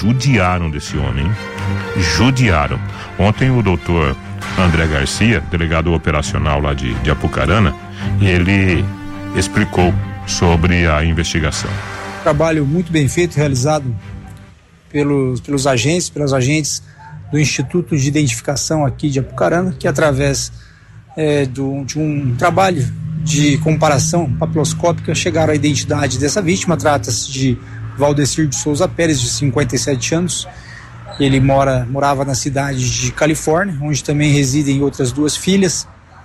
judiaram desse homem, hein? Judiaram. Ontem o doutor André Garcia, delegado operacional lá de Apucarana, ele explicou sobre a investigação. Trabalho muito bem feito, realizado pelas agentes do Instituto de Identificação aqui de Apucarana, que através de um trabalho de comparação papiloscópica chegaram à identidade dessa vítima. Trata-se de Valdecir de Souza Pérez, de 57 anos. Ele morava na cidade de Califórnia, onde também residem outras 2 filhas.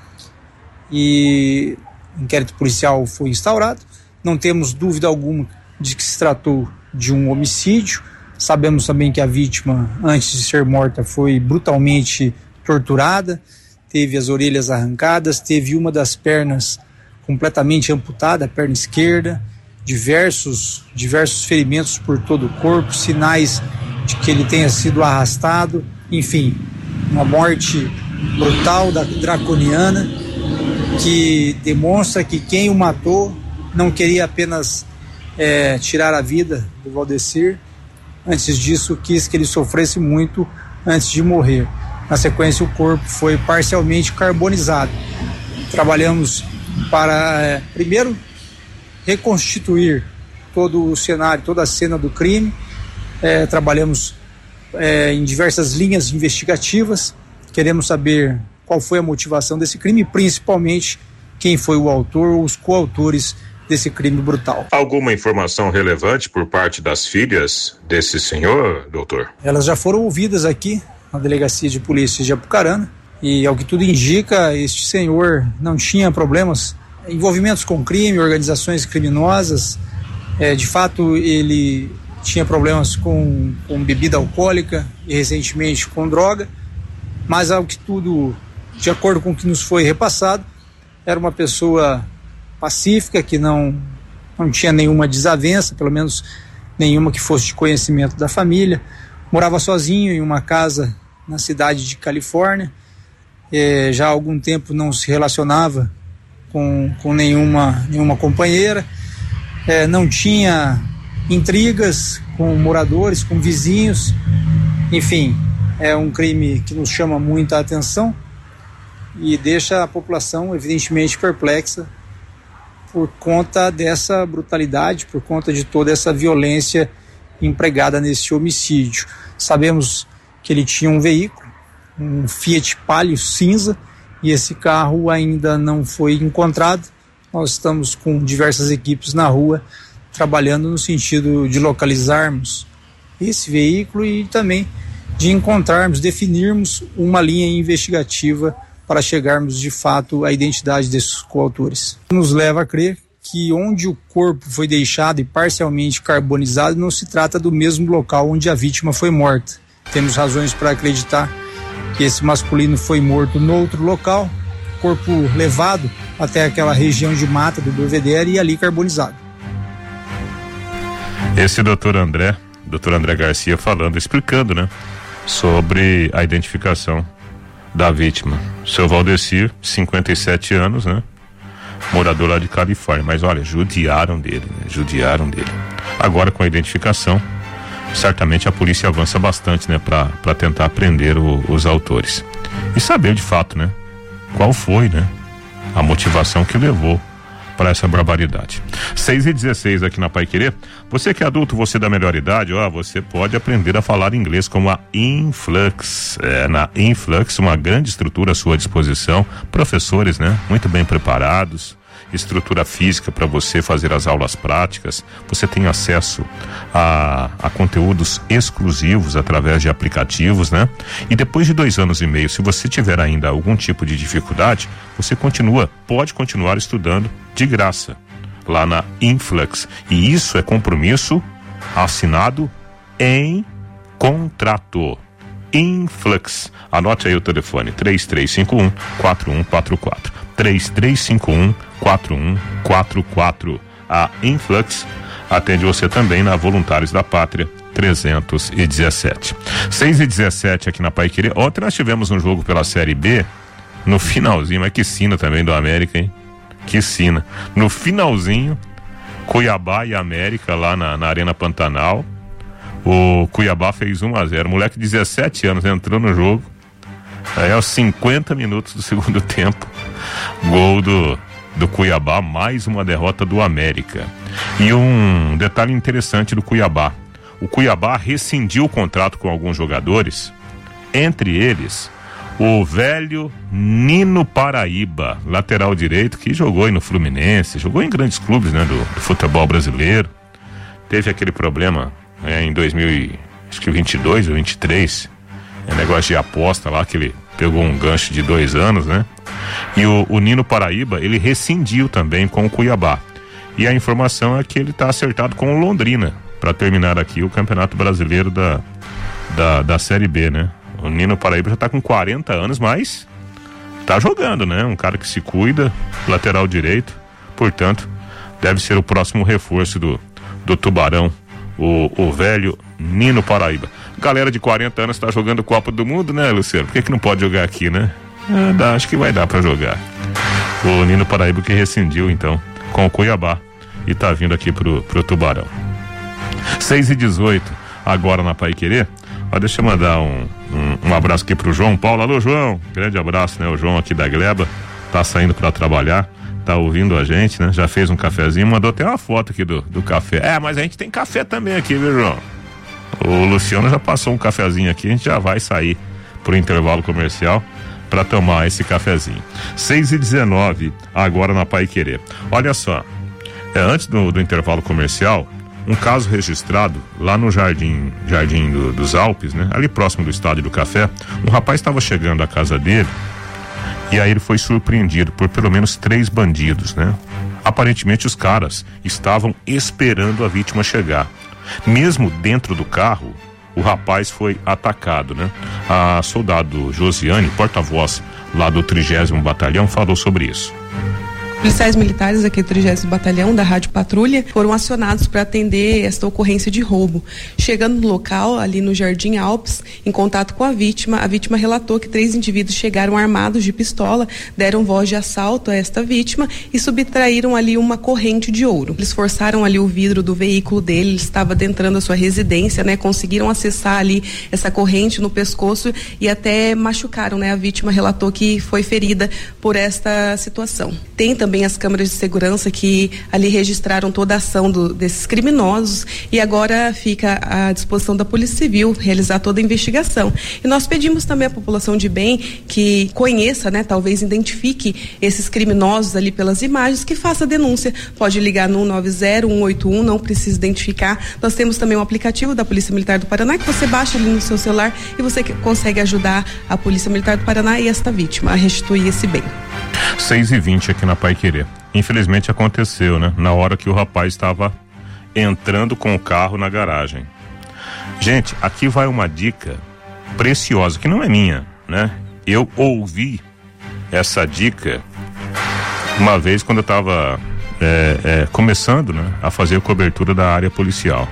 E o inquérito policial foi instaurado. Não temos dúvida alguma de que se tratou de um homicídio. Sabemos também que a vítima, antes de ser morta, foi brutalmente torturada, teve as orelhas arrancadas, teve uma das pernas completamente amputada, a perna esquerda, diversos ferimentos por todo o corpo, sinais de que ele tenha sido arrastado, enfim, uma morte brutal, draconiana, que demonstra que quem o matou não queria apenas tirar a vida do Valdecir. Antes disso, quis que ele sofresse muito antes de morrer. Na sequência, o corpo foi parcialmente carbonizado. Trabalhamos para, primeiro, reconstituir todo o cenário, toda a cena do crime. Trabalhamos em diversas linhas investigativas. Queremos saber qual foi a motivação desse crime e, principalmente, quem foi o autor ou os coautores desse crime brutal. Alguma informação relevante por parte das filhas desse senhor, doutor? Elas já foram ouvidas aqui na Delegacia de Polícia de Apucarana e, ao que tudo indica, este senhor não tinha problemas, envolvimentos com crime, organizações criminosas. De fato, ele tinha problemas com bebida alcoólica e recentemente com droga, mas, ao que tudo, de acordo com o que nos foi repassado, era uma pessoa pacífica, que não tinha nenhuma desavença, pelo menos nenhuma que fosse de conhecimento da família. Morava sozinho em uma casa na cidade de Califórnia. Já há algum tempo não se relacionava com nenhuma companheira. Não tinha intrigas com moradores, com vizinhos. Enfim, é um crime que nos chama muita atenção e deixa a população evidentemente perplexa por conta dessa brutalidade, por conta de toda essa violência empregada nesse homicídio. Sabemos que ele tinha um veículo, um Fiat Palio cinza, e esse carro ainda não foi encontrado. Nós estamos com diversas equipes na rua trabalhando no sentido de localizarmos esse veículo e também de encontrarmos, definirmos uma linha investigativa para chegarmos de fato à identidade desses coautores. Nos leva a crer que onde o corpo foi deixado e parcialmente carbonizado não se trata do mesmo local onde a vítima foi morta. Temos razões para acreditar que esse masculino foi morto noutro local, corpo levado até aquela região de mata do Belvedere e ali carbonizado. Esse doutor André Garcia explicando, né, sobre a identificação da vítima. Seu Valdecir, 57 anos, né? Morador lá de Califórnia. Mas olha, judiaram dele. Agora, com a identificação, certamente a polícia avança bastante, né? Pra tentar prender os autores. E saber de fato, né? Qual foi, né? A motivação que levou para essa barbaridade. 6h16 aqui na Paiquerê. Você que é adulto, você da melhor idade, você pode aprender a falar inglês com a Influx. Na Influx, uma grande estrutura à sua disposição, professores, né, muito bem preparados, estrutura física para você fazer as aulas práticas. Você tem acesso a conteúdos exclusivos através de aplicativos, né? E depois de 2 anos e meio, se você tiver ainda algum tipo de dificuldade, você pode continuar estudando de graça lá na Influx. E isso é compromisso assinado em contrato. Influx. Anote aí o telefone: 3351-4144. 3351-4144. A Influx atende você também na Voluntários da Pátria 317. 6h17 aqui na Paiquerê. Ontem nós tivemos um jogo pela Série B, no finalzinho, mas que sina também do América, hein? Que sina. No finalzinho, Cuiabá e América lá na Arena Pantanal. O Cuiabá fez 1-0. Moleque de 17 anos entrou no jogo. Aí aos 50 minutos do segundo tempo, gol do Cuiabá, mais uma derrota do América. E um detalhe interessante do Cuiabá: o Cuiabá rescindiu o contrato com alguns jogadores, entre eles o velho Nino Paraíba, lateral direito, que jogou aí no Fluminense, jogou em grandes clubes, né, do futebol brasileiro. Teve aquele problema em 2022 ou 23, negócio de aposta lá, que ele pegou um gancho de 2 anos, né? E o Nino Paraíba, ele rescindiu também com o Cuiabá. E a informação é que ele está acertado com o Londrina para terminar aqui o Campeonato Brasileiro da Série B, né? O Nino Paraíba já está com 40 anos, mas tá jogando, né? Um cara que se cuida, lateral direito, portanto, deve ser o próximo reforço do Tubarão, o velho Nino Paraíba. Galera de 40 anos tá jogando Copa do Mundo, né, Luciano? Por que não pode jogar aqui, né? Acho que vai dar para jogar. O Nino Paraíba que rescindiu, então, com o Cuiabá e tá vindo aqui pro Tubarão. 6h18, agora na Paiquerê. Deixa eu mandar um abraço aqui pro João Paulo. Alô, João, grande abraço, né? O João aqui da Gleba tá saindo para trabalhar, tá ouvindo a gente, né? Já fez um cafezinho, mandou até uma foto aqui do café. Mas a gente tem café também aqui, viu, João? O Luciano já passou um cafezinho aqui, a gente já vai sair pro intervalo comercial para tomar esse cafezinho. 6h19, agora na Paiquerê. Olha só, antes do intervalo comercial, um caso registrado lá no Jardim dos Alpes, né? Ali próximo do Estádio do Café. Um rapaz estava chegando à casa dele e aí ele foi surpreendido por pelo menos 3 bandidos, né? Aparentemente os caras estavam esperando a vítima chegar. Mesmo dentro do carro, o rapaz foi atacado, né? A soldado Josiane, porta-voz lá do 30º Batalhão, falou sobre isso. Policiais militares aqui do 30º Batalhão da Rádio Patrulha foram acionados para atender esta ocorrência de roubo. Chegando no local, ali no Jardim Alpes, em contato com a vítima relatou que 3 indivíduos chegaram armados de pistola, deram voz de assalto a esta vítima e subtraíram ali uma corrente de ouro. Eles forçaram ali o vidro do veículo dele, ele estava adentrando a sua residência, né? Conseguiram acessar ali essa corrente no pescoço e até machucaram, né? A vítima relatou que foi ferida por esta situação. Tem também as câmeras de segurança que ali registraram toda a ação desses criminosos e agora fica à disposição da Polícia Civil realizar toda a investigação. E nós pedimos também à população de bem que conheça, né, talvez identifique esses criminosos ali pelas imagens, que faça a denúncia. Pode ligar no 190 181, não precisa identificar. Nós temos também um aplicativo da Polícia Militar do Paraná que você baixa ali no seu celular e você consegue ajudar a Polícia Militar do Paraná e esta vítima a restituir esse bem. 6h20 aqui na Paiquerê. Infelizmente aconteceu, né? Na hora que o rapaz estava entrando com o carro na garagem. Gente, aqui vai uma dica preciosa, que não é minha, né? Eu ouvi essa dica uma vez quando eu estava começando, né, a fazer a cobertura da área policial.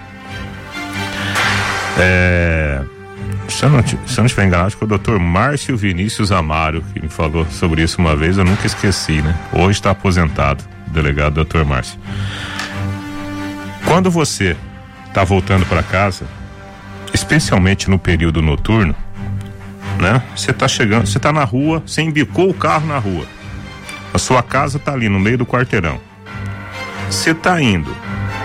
Se eu não estiver enganado, acho que o Dr. Márcio Vinícius Amaro que me falou sobre isso uma vez, eu nunca esqueci, né? Hoje está aposentado, o delegado Dr. Márcio. Quando você está voltando para casa, especialmente no período noturno, né? Você está chegando, você está na rua, você embicou o carro na rua, a sua casa está ali no meio do quarteirão, você está indo,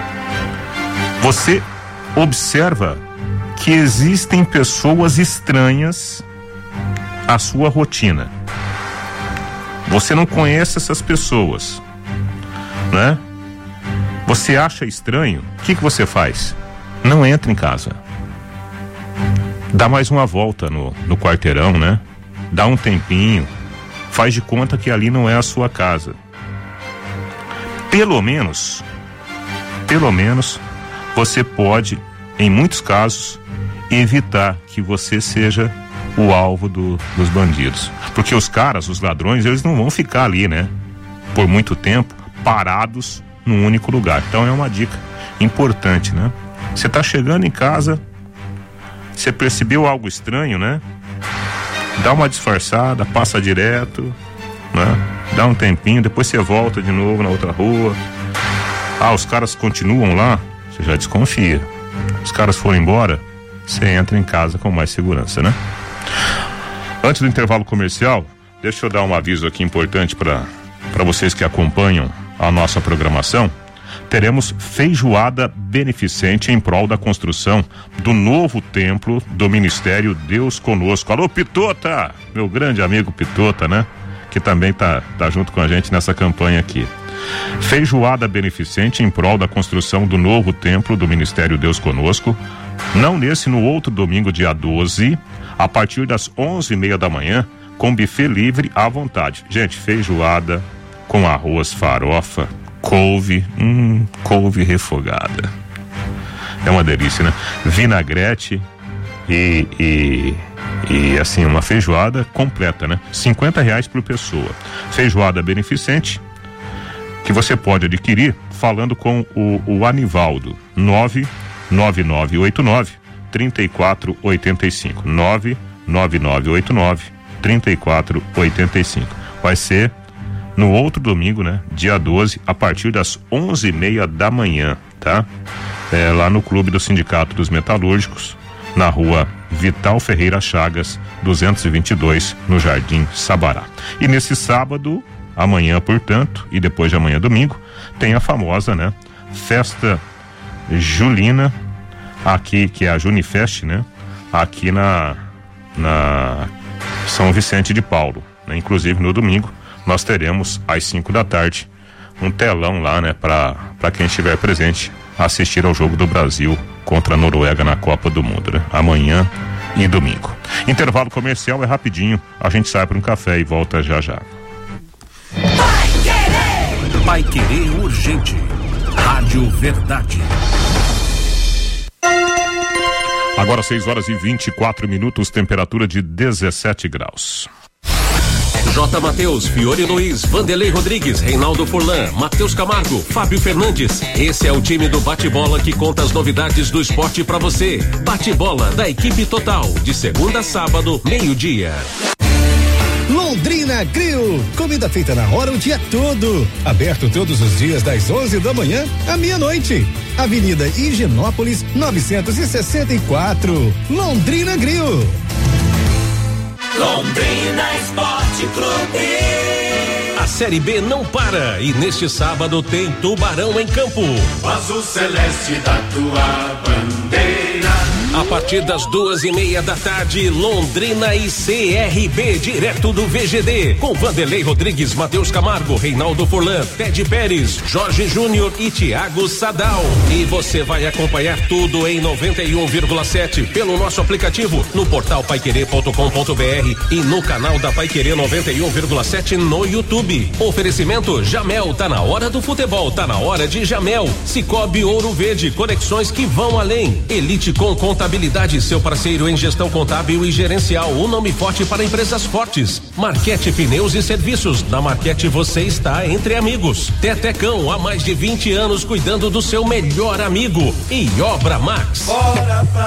você observa que existem pessoas estranhas à sua rotina. Você não conhece essas pessoas, né? Você acha estranho, o que você faz? Não entra em casa. Dá mais uma volta no quarteirão, né? Dá um tempinho, faz de conta que ali não é a sua casa. Pelo menos, você pode, em muitos casos, evitar que você seja o alvo dos bandidos. Porque os ladrões, eles não vão ficar ali, né? Por muito tempo, parados num único lugar. Então é uma dica importante, né? Você tá chegando em casa, você percebeu algo estranho, né? Dá uma disfarçada, passa direto, né? Dá um tempinho, depois você volta de novo na outra rua. Os caras continuam lá, você já desconfia. os caras foram embora, você entra em casa com mais segurança, né? Antes do intervalo comercial, deixa eu dar um aviso aqui importante para vocês que acompanham a nossa programação. Teremos feijoada beneficente em prol da construção do novo templo do Ministério Deus Conosco. Alô, Pitota, meu grande amigo Pitota, né? Que também tá junto com a gente nessa campanha aqui. Feijoada beneficente em prol da construção do novo templo do Ministério Deus Conosco. Não nesse, no outro domingo, dia 12, a partir das 11:30 da manhã, com buffet livre à vontade. Gente, feijoada com arroz, farofa, couve refogada. É uma delícia, né? Vinagrete e assim, uma feijoada completa, né? R$50 por pessoa. Feijoada beneficente que você pode adquirir falando com o Anivaldo. 99989-3485. 99989-3485. Vai ser no outro domingo, né? Dia 12, a partir das 11:30 da manhã, tá? Lá no Clube do Sindicato dos Metalúrgicos, na rua Vital Ferreira Chagas, 222, no Jardim Sabará. E nesse sábado, amanhã, portanto, e depois de amanhã, domingo, tem a famosa, né? Festa Julina, aqui, que é a Junifest, né? Aqui na São Vicente de Paulo, né? Inclusive no domingo nós teremos às 5 da tarde um telão lá, né? Para quem estiver presente assistir ao jogo do Brasil contra a Noruega na Copa do Mundo, né? Amanhã e domingo. Intervalo comercial é rapidinho, a gente sai para um café e volta já já. Pai Querer Urgente. Rádio Verdade. Agora 6h24, temperatura de 17 graus. J. Mateus, Fiore Luiz, Vanderlei Rodrigues, Reinaldo Furlan, Matheus Camargo, Fábio Fernandes. Esse é o time do Bate-Bola que conta as novidades do esporte pra você. Bate-Bola da equipe total, de segunda a sábado, meio-dia. Londrina Grill, comida feita na hora o dia todo. Aberto todos os dias das 11 da manhã à meia-noite. Avenida Higienópolis 964. Londrina Grill. Londrina Esporte Clube. A Série B não para e neste sábado tem Tubarão em campo. O azul celeste da tua bandeira. A partir das 2:30 da tarde, Londrina e CRB, direto do VGD, com Vanderlei Rodrigues, Matheus Camargo, Reinaldo Furlan, Ted Pérez, Jorge Júnior e Thiago Sadal. E você vai acompanhar tudo em 91,7 pelo nosso aplicativo, no portal paiquerê.com.br e no canal da Paiquerê 91,7 no YouTube. Oferecimento Jamel, tá na hora do futebol, tá na hora de Jamel. Cicobi Ouro Verde, conexões que vão além. Elite com Contabilidade, seu parceiro em gestão contábil e gerencial, um nome forte para empresas fortes. Marquete Pneus e Serviços, na Marquete você está entre amigos. Tetecão, há mais de 20 anos cuidando do seu melhor amigo. E Obra Max. Bora pra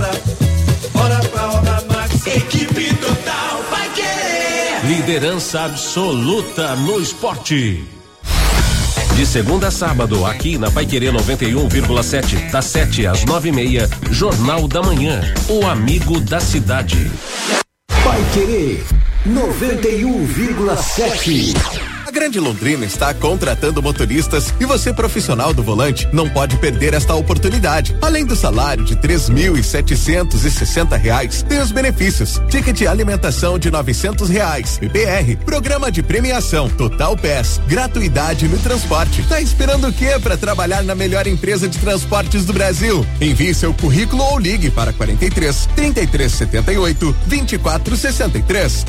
Obra Max. Equipe total vai querer. Liderança absoluta no esporte. De segunda a sábado, aqui na Paiquerê 91,7, das 7 às 9:30, Jornal da Manhã, o amigo da cidade. Paiquerê 91,7. A Grande Londrina está contratando motoristas e você, profissional do volante, não pode perder esta oportunidade. Além do salário de R$3.760, tem os benefícios: ticket alimentação de R$900, PPR, programa de premiação, Total Pass, gratuidade no transporte. Tá esperando o quê para trabalhar na melhor empresa de transportes do Brasil? Envie seu currículo ou ligue para 43-3378 2463,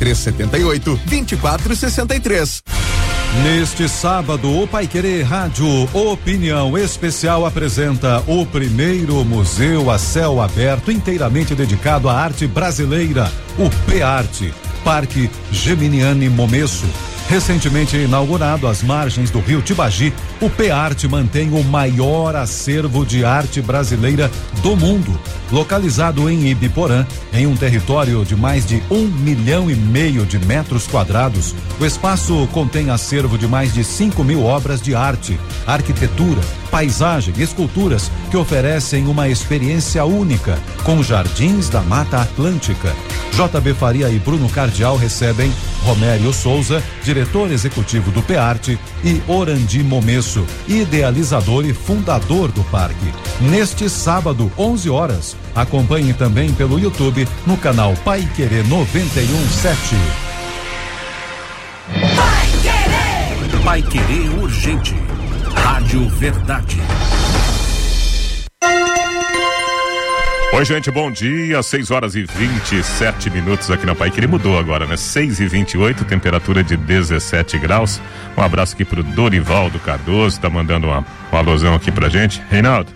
3378-2463. Neste sábado, o Paiquerê Rádio Opinião Especial apresenta o primeiro museu a céu aberto inteiramente dedicado à arte brasileira, o PEARTE, Parque Geminiani Momesso. Recentemente inaugurado às margens do rio Tibagi, o PEARTE mantém o maior acervo de arte brasileira do mundo, localizado em Ibiporã, em um território de mais de 1,5 milhão de metros quadrados. O espaço contém acervo de mais de 5.000 obras de arte, arquitetura, paisagem e esculturas que oferecem uma experiência única, com jardins da Mata Atlântica. JB Faria e Bruno Cardial recebem Romério Souza, diretor executivo do PEARTE, e Orandi Momesso, idealizador e fundador do parque. Neste sábado, 11 horas, acompanhe também pelo YouTube no canal Pai Querer 91.7. Pai Querer Urgente. Rádio Verdade. Oi, gente, bom dia. 6h27 aqui na Pai Querer. Mudou agora, né? 6h28, temperatura de 17 graus. Um abraço aqui pro Dorivaldo Cardoso, tá mandando uma alusão aqui pra gente. Reinaldo,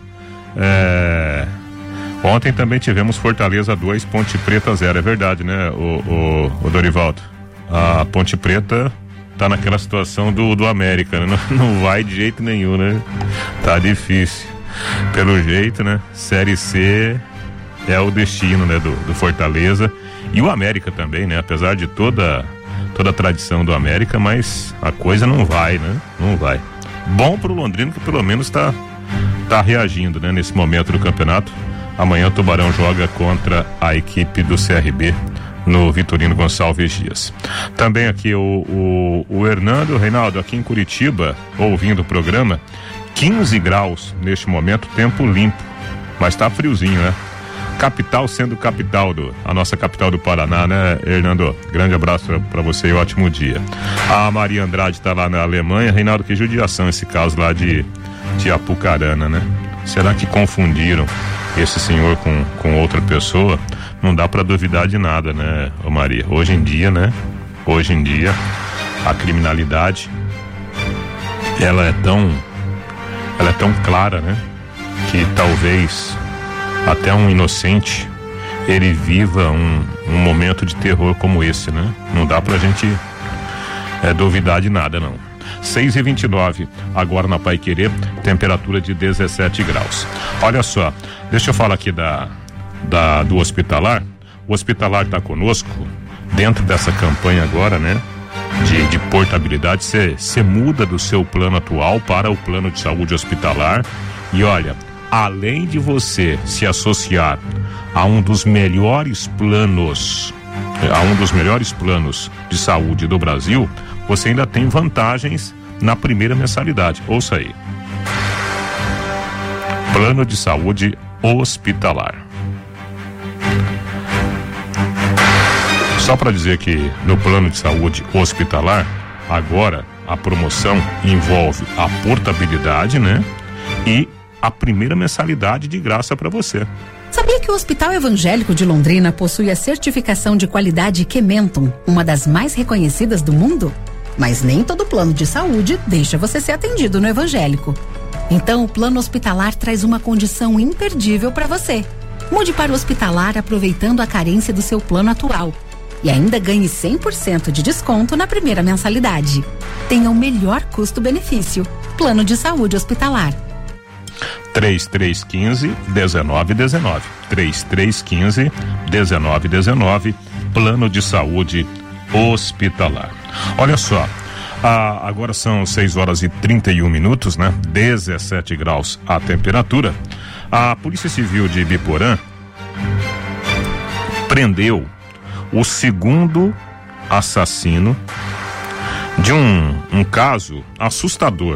ontem também tivemos Fortaleza 2, Ponte Preta 0. É verdade, né, o Dorivaldo? A Ponte Preta tá naquela situação do América, né? Não vai de jeito nenhum, né? Tá difícil. Pelo jeito, né? Série C é o destino, né? Do Fortaleza. E o América também, né? Apesar de toda a tradição do América, mas a coisa não vai, né? Não vai. Bom pro Londrina que pelo menos tá reagindo, né? Nesse momento do campeonato. Amanhã o Tubarão joga contra a equipe do CRB no Vitorino Gonçalves Dias. Também aqui o Hernando, Reinaldo, aqui em Curitiba, ouvindo o programa, 15 graus neste momento, tempo limpo, mas tá friozinho, né? Capital sendo capital a nossa capital do Paraná, né, Hernando? Grande abraço para você e ótimo dia. A Maria Andrade tá lá na Alemanha. Reinaldo, que judiação esse caso lá de Apucarana, né? Será que confundiram esse senhor com outra pessoa? Não dá para duvidar de nada, né, Maria? Hoje em dia, né? Hoje em dia, a criminalidade ela é tão clara, né? Que talvez até um inocente ele viva um momento de terror como esse, né? Não dá pra gente duvidar de nada, não. 6h29, agora na Pai Querer, temperatura de 17 graus. Olha só, deixa eu falar aqui do Hospitalar. O Hospitalar está conosco dentro dessa campanha agora, né? De portabilidade. Você muda do seu plano atual para o plano de saúde hospitalar. E olha, além de você se associar a um dos melhores planos de saúde do Brasil, você ainda tem vantagens na primeira mensalidade. Ouça aí. Plano de saúde hospitalar. Só para dizer que no plano de saúde hospitalar, agora a promoção envolve a portabilidade, né? E a primeira mensalidade de graça para você. Sabia que o Hospital Evangélico de Londrina possui a certificação de qualidade Kementum, uma das mais reconhecidas do mundo? Mas nem todo plano de saúde deixa você ser atendido no evangélico. Então o plano hospitalar traz uma condição imperdível para você. Mude para o hospitalar aproveitando a carência do seu plano atual. E ainda ganhe 100% de desconto na primeira mensalidade. Tenha o melhor custo-benefício. Plano de saúde hospitalar. 3315-1919. 3315-1919. Plano de saúde hospitalar. Olha só, agora são 6h31, né? 17 graus a temperatura. A Polícia Civil de Ibiporã prendeu o segundo assassino de um caso assustador.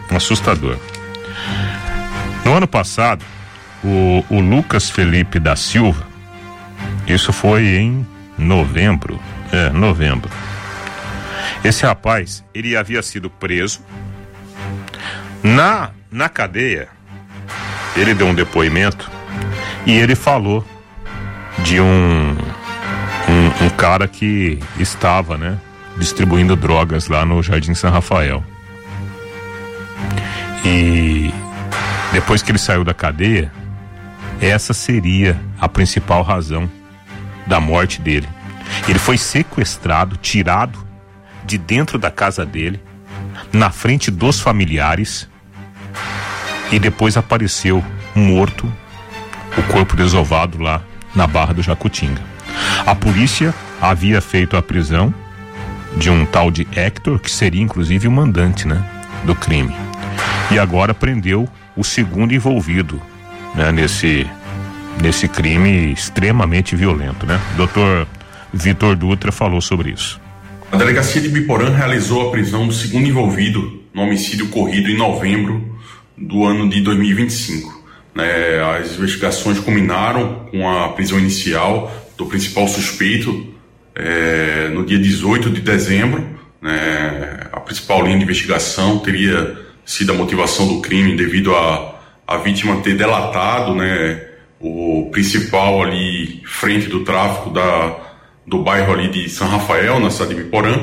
No ano passado, o Lucas Felipe da Silva, isso foi em novembro. Esse rapaz, ele havia sido preso na cadeia. Ele deu um depoimento e ele falou de um cara que estava, né, distribuindo drogas lá no Jardim São Rafael. E depois que ele saiu da cadeia, essa seria a principal razão da morte dele. Ele foi sequestrado, tirado de dentro da casa dele, na frente dos familiares, e depois apareceu morto, o corpo desovado lá na Barra do Jacutinga. A polícia havia feito a prisão de um tal de Hector, que seria inclusive o mandante, né, do crime. E agora prendeu o segundo envolvido, né, nesse crime extremamente violento, né? Dr. Vitor Dutra falou sobre isso. A delegacia de Ibiporã realizou a prisão do segundo envolvido no homicídio ocorrido em novembro do ano de 2025. As investigações culminaram com a prisão inicial do principal suspeito no dia 18 de dezembro. A principal linha de investigação teria sido a motivação do crime devido a vítima ter delatado, o principal ali frente do tráfico do bairro ali de São Rafael, na cidade de Ibiporã,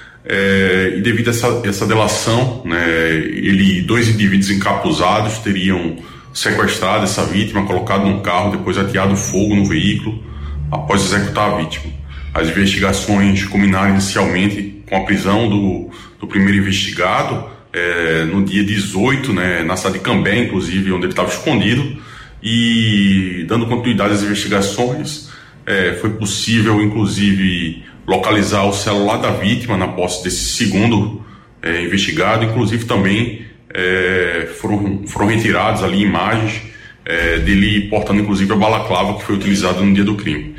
e devido a essa delação, dois indivíduos encapuzados teriam sequestrado essa vítima, colocado num carro, depois ateado fogo no veículo após executar a vítima. As investigações culminaram inicialmente com a prisão do primeiro investigado no dia 18, na cidade de Cambé, inclusive, onde ele estava escondido, e dando continuidade às investigações, foi possível, inclusive, localizar o celular da vítima na posse desse segundo investigado. Inclusive também foram retiradas ali imagens dele portando inclusive a balaclava que foi utilizada no dia do crime.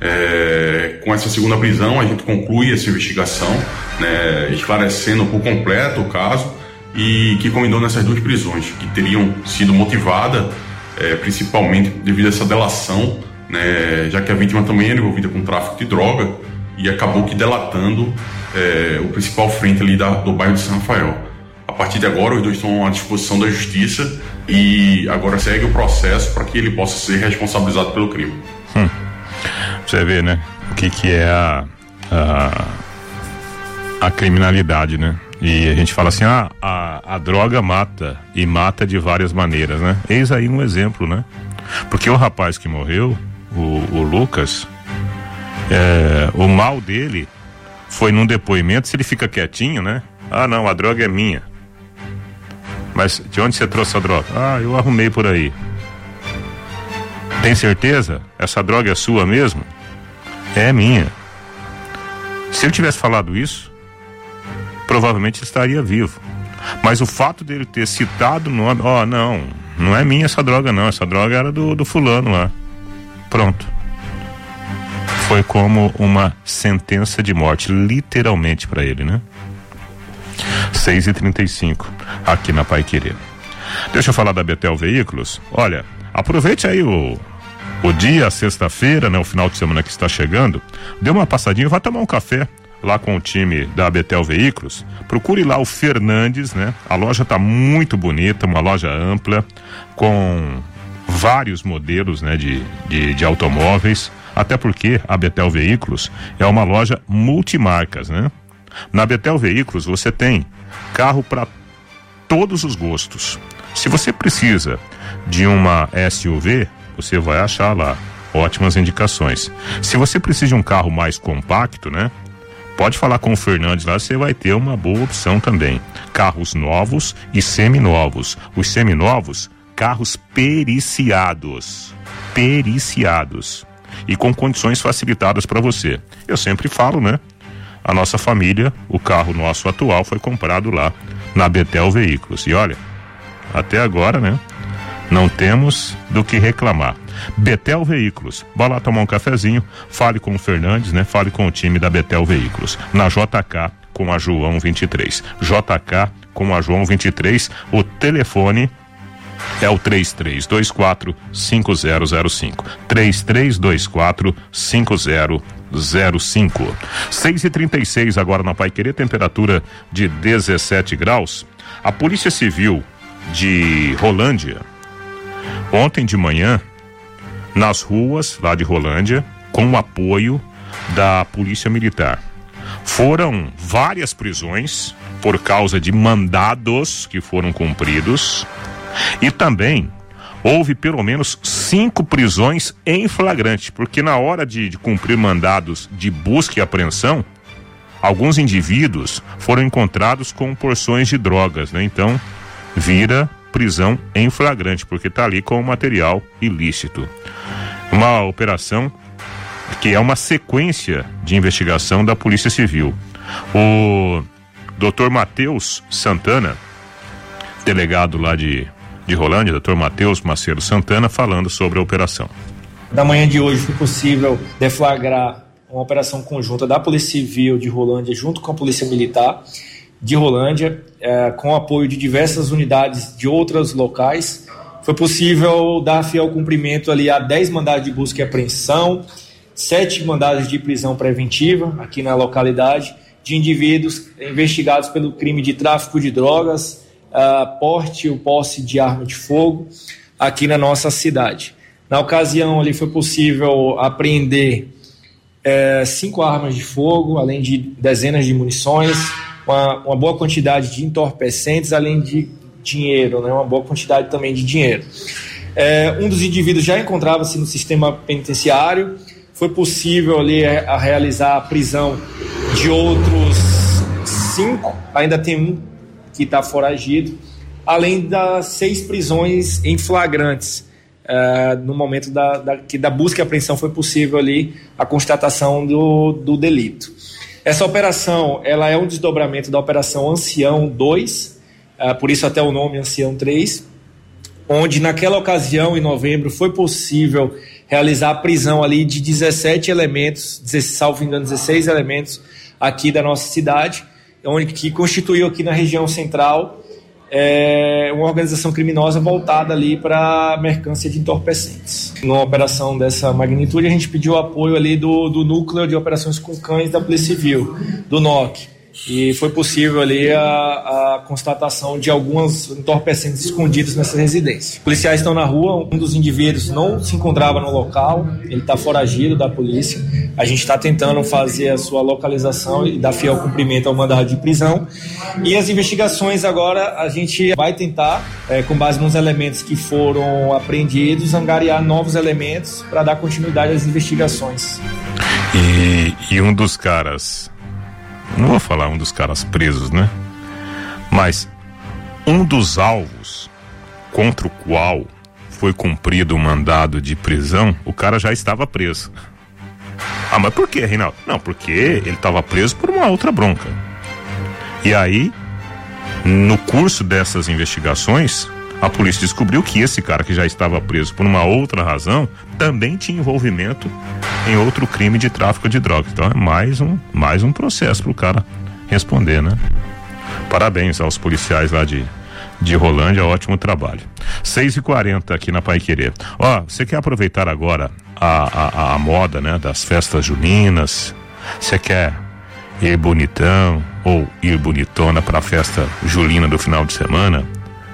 Com essa segunda prisão a gente conclui essa investigação, esclarecendo por completo o caso, e que culminou nessas duas prisões, que teriam sido motivadas principalmente devido a essa delação, já que a vítima também era envolvida com tráfico de droga, e acabou que delatando o principal frente ali do bairro de São Rafael. A partir de agora, os dois estão à disposição da justiça e agora segue o processo para que ele possa ser responsabilizado pelo crime. Você vê, né? O que é a criminalidade, né? E a gente fala assim, a droga mata, e mata de várias maneiras, né? Eis aí um exemplo, né? Porque o rapaz que morreu, o Lucas, o mal dele foi num depoimento, se ele fica quietinho, né? Ah, não, a droga é minha. Mas de onde você trouxe a droga? Ah, eu arrumei por aí. Tem certeza? Essa droga é sua mesmo? É minha. Se ele tivesse falado isso, provavelmente estaria vivo. Mas o fato dele ter citado o nome, não é minha essa droga não, essa droga era do fulano lá. Pronto. Foi como uma sentença de morte, literalmente para ele, né? 6h35, aqui na Paiquerê. Deixa eu falar da Betel Veículos. Olha, aproveite aí o dia, a sexta-feira, né? O final de semana que está chegando. Dê uma passadinha, vai tomar um café lá com o time da Betel Veículos. Procure lá o Fernandes, né? A loja tá muito bonita, uma loja ampla, com vários modelos, né? De automóveis. Até porque a Betel Veículos é uma loja multimarcas, né? Na Betel Veículos você tem carro para todos os gostos. Se você precisa de uma SUV, você vai achar lá ótimas indicações. Se você precisa de um carro mais compacto, né? Pode falar com o Fernandes lá, você vai ter uma boa opção também. Carros novos e seminovos. Os seminovos, carros periciados. E com condições facilitadas para você. Eu sempre falo, né? A nossa família, o carro nosso atual foi comprado lá na Betel Veículos. E olha, até agora, né? Não temos do que reclamar. Betel Veículos, vá lá tomar um cafezinho, fale com o Fernandes, né? Fale com o time da Betel Veículos. Na JK com a João 23. JK com a João 23, o telefone é o 3324-5005. 3324-5005. 6h36 agora na Paiquerê, temperatura de 17 graus. A Polícia Civil de Rolândia, ontem de manhã, nas ruas lá de Rolândia, com o apoio da Polícia Militar, foram várias prisões por causa de mandados que foram cumpridos, e também houve pelo menos 5 prisões em flagrante, porque na hora de cumprir mandados de busca e apreensão, alguns indivíduos foram encontrados com porções de drogas, né? Então, vira prisão em flagrante, porque está ali com o material ilícito. Uma operação que é uma sequência de investigação da Polícia Civil. O Dr. Matheus Santana, delegado lá de Rolândia, Dr. Matheus Macedo Santana, falando sobre a operação. Da manhã de hoje foi possível deflagrar uma operação conjunta da Polícia Civil de Rolândia junto com a Polícia Militar de Rolândia, com apoio de diversas unidades de outros locais. Foi possível dar fiel cumprimento ali a 10 mandados de busca e apreensão, 7 mandados de prisão preventiva aqui na localidade, de indivíduos investigados pelo crime de tráfico de drogas, porte ou posse de arma de fogo aqui na nossa cidade. Na ocasião ali foi possível apreender 5 armas de fogo, além de dezenas de munições, uma boa quantidade de entorpecentes, além de dinheiro, né? Uma boa quantidade também de dinheiro. Um dos indivíduos já encontrava-se no sistema penitenciário. Foi possível ali realizar a prisão de outros 5, ainda tem um que está foragido, além das 6 prisões em flagrantes. No momento da busca e apreensão foi possível ali a constatação do delito. Essa operação ela é um desdobramento da Operação Ancião 2, por isso até o nome Ancião 3, onde naquela ocasião, em novembro, foi possível realizar a prisão ali de 17 elementos, salvo engano, 16 elementos aqui da nossa cidade, que constituiu aqui na região central uma organização criminosa voltada ali para mercância de entorpecentes. Numa operação dessa magnitude, a gente pediu apoio ali do Núcleo de Operações com Cães da Polícia Civil, do NOC, e foi possível ali a constatação de alguns entorpecentes escondidos nessa residência. Os policiais estão na rua, um dos indivíduos não se encontrava no local, ele está foragido da polícia. A gente está tentando fazer a sua localização e dar fiel cumprimento ao mandado de prisão. E as investigações agora a gente vai tentar, com base nos elementos que foram apreendidos, angariar novos elementos para dar continuidade às investigações. E um dos caras, não vou falar um dos caras presos, né? Mas um dos alvos contra o qual foi cumprido o mandado de prisão, o cara já estava preso. Ah, mas por quê, Reinaldo? Não, porque ele estava preso por uma outra bronca. E aí, no curso dessas investigações, a polícia descobriu que esse cara que já estava preso por uma outra razão também tinha envolvimento em outro crime de tráfico de drogas. Então é mais um processo para o cara responder, né? Parabéns aos policiais lá de Rolândia, ótimo trabalho. 6h40 aqui na Paiquerê. Você quer aproveitar agora a moda, né, das festas juninas? Você quer ir bonitão ou ir bonitona para a festa julina do final de semana?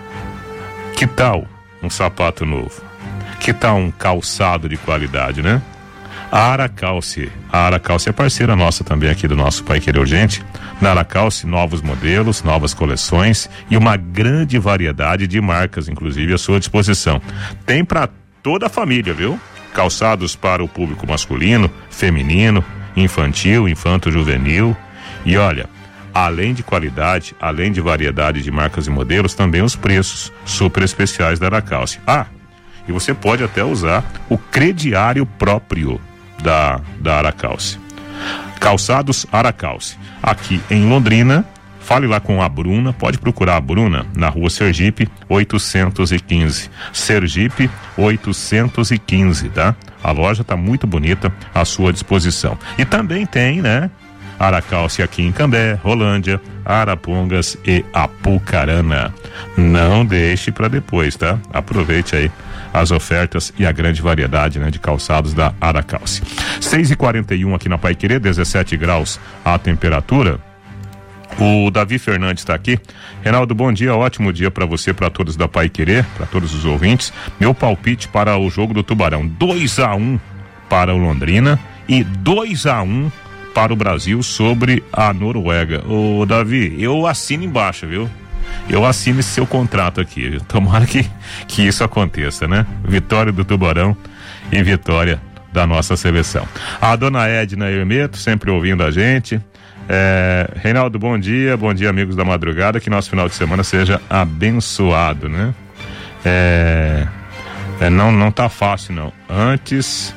Que tal um sapato novo? Que tal um calçado de qualidade, né? A Aracalce é parceira nossa também aqui do nosso Paiquerê Urgente. Na Aracalce, novos modelos, novas coleções e uma grande variedade de marcas, inclusive à sua disposição. Tem para toda a família, viu? Calçados para o público masculino, feminino, infantil, infanto-juvenil. E olha, além de qualidade, além de variedade de marcas e modelos, também os preços super especiais da Aracalce. E você pode até usar o crediário próprio da Aracalce. Calçados Aracalce. Aqui em Londrina, fale lá com a Bruna, pode procurar a Bruna na rua Sergipe 815. Sergipe 815, tá? A loja tá muito bonita à sua disposição. E também tem, né, Aracalce aqui em Cambé, Rolândia, Arapongas e Apucarana. Não deixe para depois, tá? Aproveite aí as ofertas e a grande variedade, né, de calçados da Aracalce. 6h41 aqui na Paiquerê, 17 graus a temperatura. O Davi Fernandes está aqui. Reinaldo, bom dia, ótimo dia para você, para todos da Paiquerê, para todos os ouvintes. Meu palpite para o jogo do Tubarão: 2-1 para o Londrina e 2-1 para o Brasil sobre a Noruega. Ô Davi, eu assino embaixo, viu? Eu assino esse seu contrato aqui. Tomara que isso aconteça, né? Vitória do Tubarão e vitória da nossa seleção. A dona Edna Hermeto, sempre ouvindo a gente. Reinaldo, bom dia amigos da madrugada, que nosso final de semana seja abençoado, né? Não tá fácil não. Antes,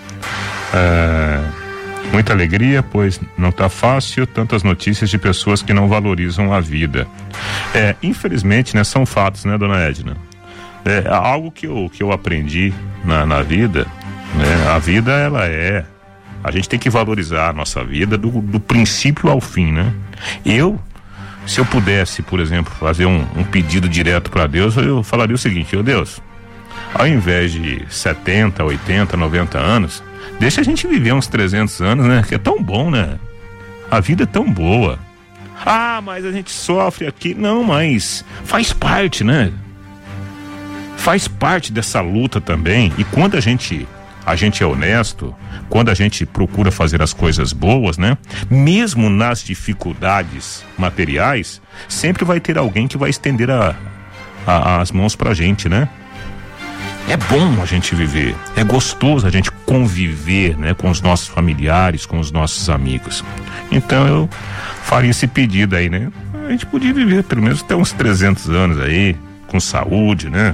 muita alegria, pois não tá fácil, tantas notícias de pessoas que não valorizam a vida. Infelizmente, né, são fatos, né, dona Edna? Algo que eu aprendi na vida, né? A vida, a gente tem que valorizar a nossa vida do princípio ao fim, né? Se eu pudesse, por exemplo, fazer um pedido direto para Deus, eu falaria o seguinte: Deus, ao invés de 70, 80, 90 anos, deixa a gente viver uns 300 anos, né? Que é tão bom, né? A vida é tão boa. Mas a gente sofre aqui. Não, mas faz parte, né? Faz parte dessa luta também. E quando a gente é honesto, quando a gente procura fazer as coisas boas, né? Mesmo nas dificuldades materiais, sempre vai ter alguém que vai estender as mãos pra gente, né? É bom a gente viver, é gostoso a gente conviver, né? Com os nossos familiares, com os nossos amigos. Então eu faria esse pedido aí, né? A gente podia viver pelo menos até uns 300 anos aí, com saúde, né?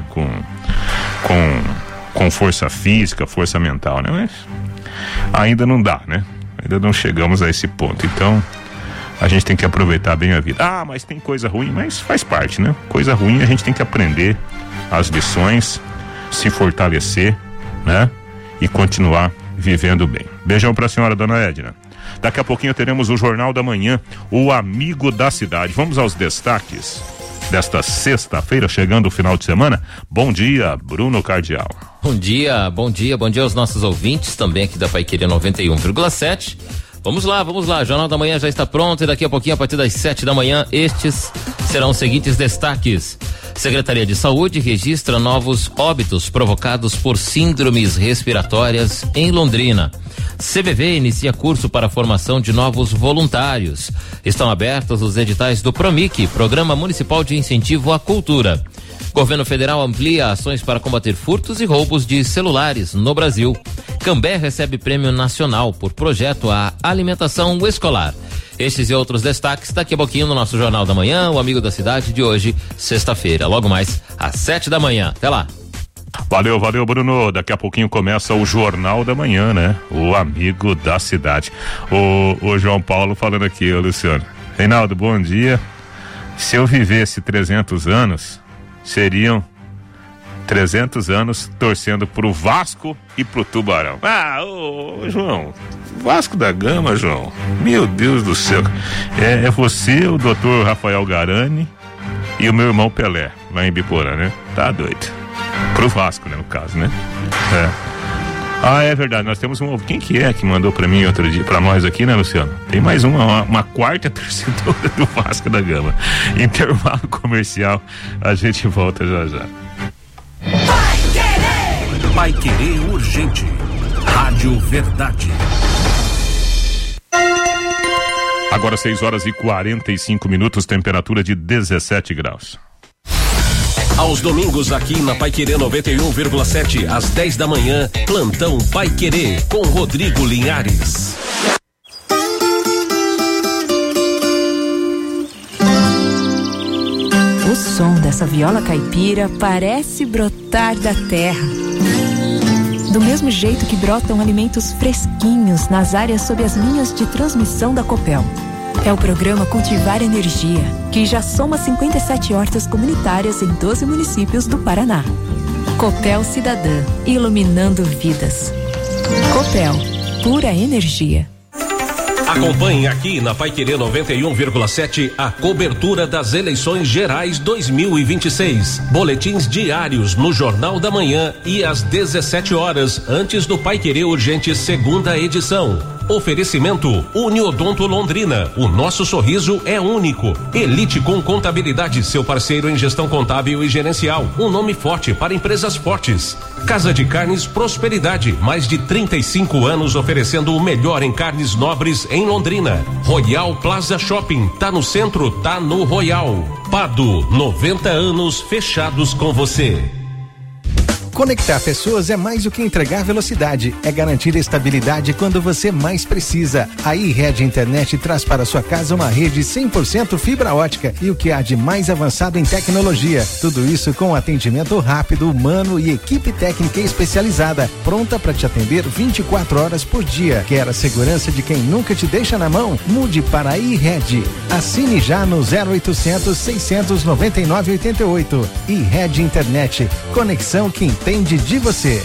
Com força física, força mental, né? Mas ainda não dá, né? Ainda não chegamos a esse ponto. Então, a gente tem que aproveitar bem a vida. Mas tem coisa ruim, mas faz parte, né? Coisa ruim, a gente tem que aprender as lições, se fortalecer, né? E continuar vivendo bem. Beijão pra senhora, dona Edna. Daqui a pouquinho teremos o Jornal da Manhã, o Amigo da Cidade. Vamos aos destaques desta sexta-feira, chegando o final de semana. Bom dia, Bruno Cardial. Bom dia aos nossos ouvintes, também aqui da Paiquerê 91,7. Vamos lá, Jornal da Manhã já está pronto e daqui a pouquinho, a partir das 7 da manhã, estes serão os seguintes destaques. Secretaria de Saúde registra novos óbitos provocados por síndromes respiratórias em Londrina. CVV inicia curso para a formação de novos voluntários. Estão abertos os editais do PROMIC, Programa Municipal de Incentivo à Cultura. Governo Federal amplia ações para combater furtos e roubos de celulares no Brasil. Cambé recebe prêmio nacional por projeto à alimentação escolar. Estes e outros destaques daqui a pouquinho no nosso Jornal da Manhã, o Amigo da Cidade de hoje, sexta-feira, logo mais às 7 da manhã. Até lá. Valeu, Bruno. Daqui a pouquinho começa o Jornal da Manhã, né? O Amigo da Cidade. O João Paulo falando aqui, ô Luciano. Reinaldo, bom dia. Se eu vivesse 300 anos, seriam 300 anos torcendo pro Vasco e pro Tubarão. João, Vasco da Gama, João. Meu Deus do céu. É você, o doutor Rafael Garani e o meu irmão Pelé, lá em Biporã, né? Tá doido. Pro Vasco, né, no caso, né? É verdade, nós temos quem que é que mandou pra mim outro dia, pra nós aqui, né, Luciano? Tem mais uma quarta torcedora do Vasco da Gama. Intervalo comercial, a gente volta já. Vai Querer Urgente. Rádio Verdade. Agora 6h45, temperatura de 17 graus. Aos domingos aqui na Paiquerê 91,7, às 10 da manhã, plantão Paiquerê com Rodrigo Linhares. O som dessa viola caipira parece brotar da terra. Do mesmo jeito que brotam alimentos fresquinhos nas áreas sob as linhas de transmissão da Copel. É o programa Cultivar Energia, que já soma 57 hortas comunitárias em 12 municípios do Paraná. Copel Cidadã, iluminando vidas. Copel, pura energia. Acompanhe aqui na Paiquerê 91,7 a cobertura das eleições gerais 2026. Boletins diários no Jornal da Manhã e às 17 horas, antes do Paiquerê Urgente segunda edição. Oferecimento Uniodonto Londrina. O nosso sorriso é único. Elite com Contabilidade, seu parceiro em gestão contábil e gerencial. Um nome forte para empresas fortes. Casa de Carnes Prosperidade. Mais de 35 anos oferecendo o melhor em carnes nobres em Londrina. Royal Plaza Shopping. Tá no centro, tá no Royal. Pado, 90 anos fechados com você. Conectar pessoas é mais do que entregar velocidade, é garantir estabilidade quando você mais precisa. A iRede Internet traz para sua casa uma rede 100% fibra ótica e o que há de mais avançado em tecnologia. Tudo isso com atendimento rápido, humano e equipe técnica especializada, pronta para te atender 24 horas por dia. Quer a segurança de quem nunca te deixa na mão? Mude para a iRede. Assine já no 0800 699 88. iRede Internet. Conexão que entende de você.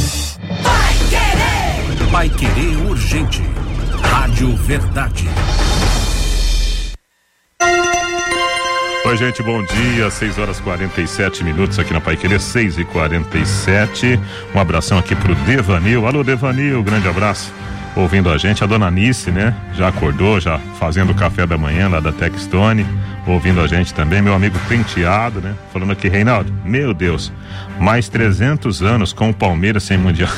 Vai Querer Urgente. Rádio Verdade. Oi, gente, bom dia. 6h47 aqui na Pai Querer, 6h47. Um abração aqui pro Devanil. Alô, Devanil, grande abraço. Ouvindo a gente, a dona Anice, né? Já acordou, já fazendo o café da manhã lá da Textone, ouvindo a gente também, meu amigo Penteado, né? Falando aqui, Reinaldo, meu Deus, mais 300 anos com o Palmeiras sem Mundial.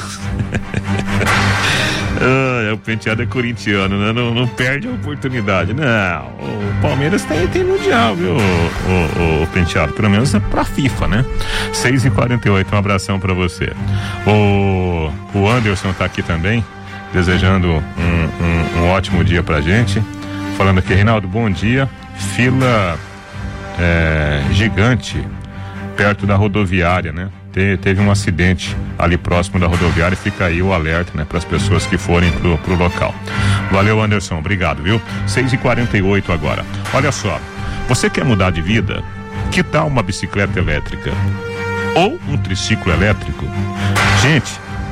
O Penteado é corintiano, né? Não perde a oportunidade. Não, o Palmeiras tem Mundial, viu, o Penteado? Pelo menos é pra FIFA, né? 6h48, um abração pra você. O Anderson tá aqui também, desejando um ótimo dia pra gente. Falando aqui, Reinaldo, bom dia. Fila gigante perto da rodoviária, né? Teve um acidente ali próximo da rodoviária, fica aí o alerta, né? Para as pessoas que forem pro local. Valeu, Anderson, obrigado, viu? 6h48 agora. Olha só, você quer mudar de vida? Que tal uma bicicleta elétrica? Ou um triciclo elétrico? Gente,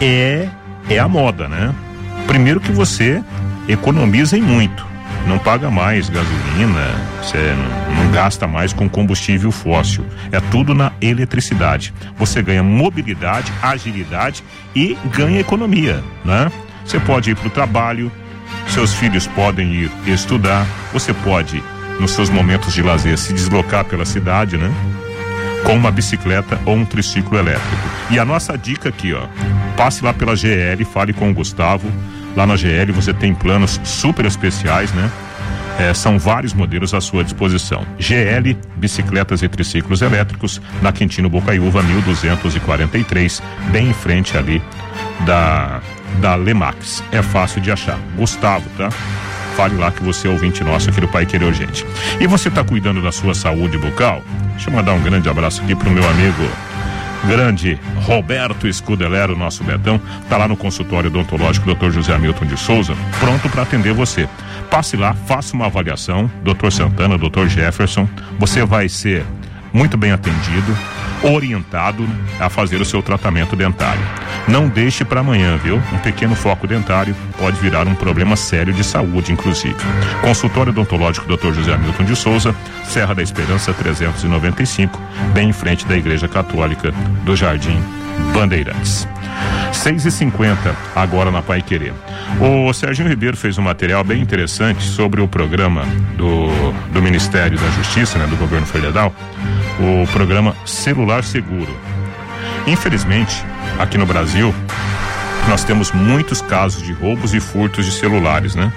é a moda, né? Primeiro que você economiza em muito. Não paga mais gasolina, você não gasta mais com combustível fóssil. É tudo na eletricidade. Você ganha mobilidade, agilidade e ganha economia, né? Você pode ir para o trabalho, seus filhos podem ir estudar, você pode, nos seus momentos de lazer, se deslocar pela cidade, né? Com uma bicicleta ou um triciclo elétrico. E a nossa dica aqui, ó, passe lá pela GL, fale com o Gustavo. Lá na GL você tem planos super especiais, né? São vários modelos à sua disposição. GL, bicicletas e triciclos elétricos, na Quintino Bocaiúva, 1243, bem em frente ali da Lemax. É fácil de achar. Gustavo, tá? Fale lá que você é ouvinte nosso aqui do Pai Querer Urgente. E você tá cuidando da sua saúde bucal? Deixa eu mandar um grande abraço aqui pro meu amigo grande Roberto Escudelero, nosso Betão, tá lá no consultório odontológico Dr. José Hamilton de Souza, pronto para atender você. Passe lá, faça uma avaliação, Dr. Santana, Dr. Jefferson, você vai ser muito bem atendido, orientado a fazer o seu tratamento dentário. Não deixe para amanhã, viu? Um pequeno foco dentário pode virar um problema sério de saúde, inclusive. Consultório odontológico Dr. José Hamilton de Souza, Serra da Esperança 395, bem em frente da Igreja Católica do Jardim Bandeirantes. 6h50 agora na Pai Querer. O Serginho Ribeiro fez um material bem interessante sobre o programa do Ministério da Justiça, né, do governo federal, o programa Celular Seguro. Infelizmente, aqui no Brasil, nós temos muitos casos de roubos e furtos de celulares, né?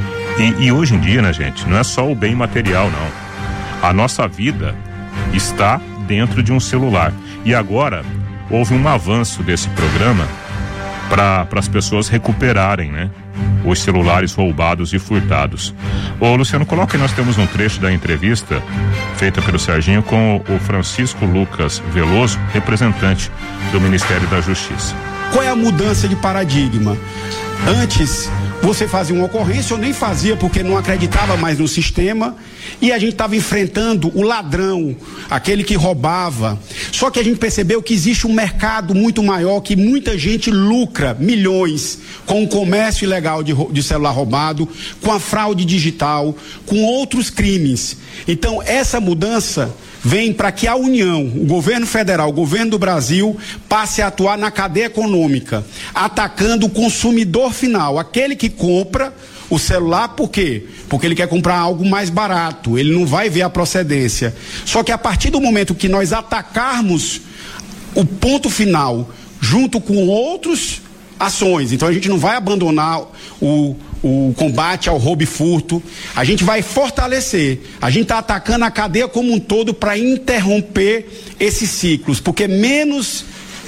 E hoje em dia, né, gente, não é só o bem material, não. A nossa vida está dentro de um celular. E agora houve um avanço desse programa para as pessoas recuperarem, né, os celulares roubados e furtados. Ô Luciano, coloca aí, nós temos um trecho da entrevista feita pelo Serginho com o Francisco Lucas Veloso, representante do Ministério da Justiça. Qual é a mudança de paradigma? Antes, você fazia uma ocorrência, eu nem fazia porque não acreditava mais no sistema, e a gente estava enfrentando o ladrão, aquele que roubava. Só que a gente percebeu que existe um mercado muito maior, que muita gente lucra milhões com o comércio ilegal de celular roubado, com a fraude digital, com outros crimes. Então, essa mudança vem para que a União, o governo federal, o governo do Brasil, passe a atuar na cadeia econômica, atacando o consumidor final, aquele que compra o celular. Por quê? Porque ele quer comprar algo mais barato, ele não vai ver a procedência. Só que a partir do momento que nós atacarmos o ponto final, junto com outras ações, então a gente não vai abandonar o combate ao roubo e furto, a gente vai fortalecer, a gente está atacando a cadeia como um todo para interromper esses ciclos, porque menos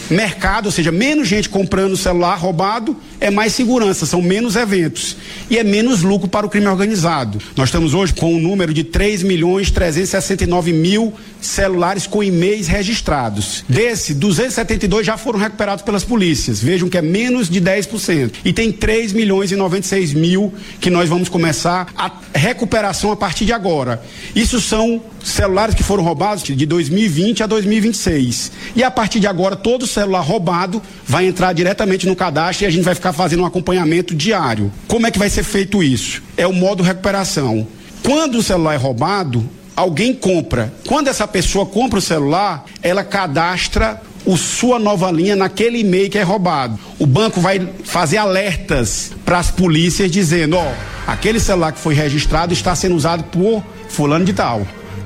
mercado, ou seja, menos gente comprando celular roubado, é mais segurança, são menos eventos e é menos lucro para o crime organizado. Nós estamos hoje com um número de 3.369.000 celulares com e-mails registrados. Desse, 272 já foram recuperados pelas polícias. Vejam que é menos de 10%. E tem 3.096.000 que nós vamos começar a recuperação a partir de agora. Isso são celulares que foram roubados de 2020 a 2026. E a partir de agora, todo celular roubado vai entrar diretamente no cadastro e a gente vai ficar fazendo um acompanhamento diário. Como é que vai ser feito isso? É o modo recuperação. Quando o celular é roubado, alguém compra. Quando essa pessoa compra o celular, ela cadastra sua nova linha naquele e-mail que é roubado. O banco vai fazer alertas para as polícias dizendo, aquele celular que foi registrado está sendo usado por fulano de tal.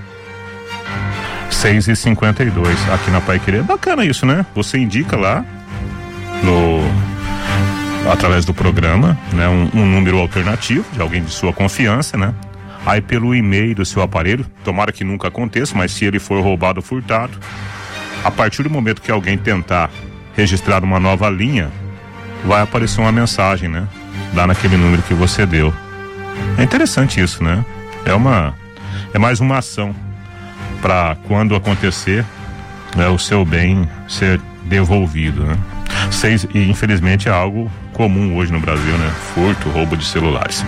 6h52 aqui na Paiquerê. Bacana isso, né? Você indica lá através do programa, né? Um número alternativo de alguém de sua confiança, né? Aí pelo e-mail do seu aparelho, tomara que nunca aconteça, mas se ele for roubado ou furtado, a partir do momento que alguém tentar registrar uma nova linha, vai aparecer uma mensagem, né? Lá naquele número que você deu. É interessante isso, né? É mais uma ação para quando acontecer, né, o seu bem ser devolvido, né? E infelizmente é algo comum hoje no Brasil, né? Furto, roubo de celulares.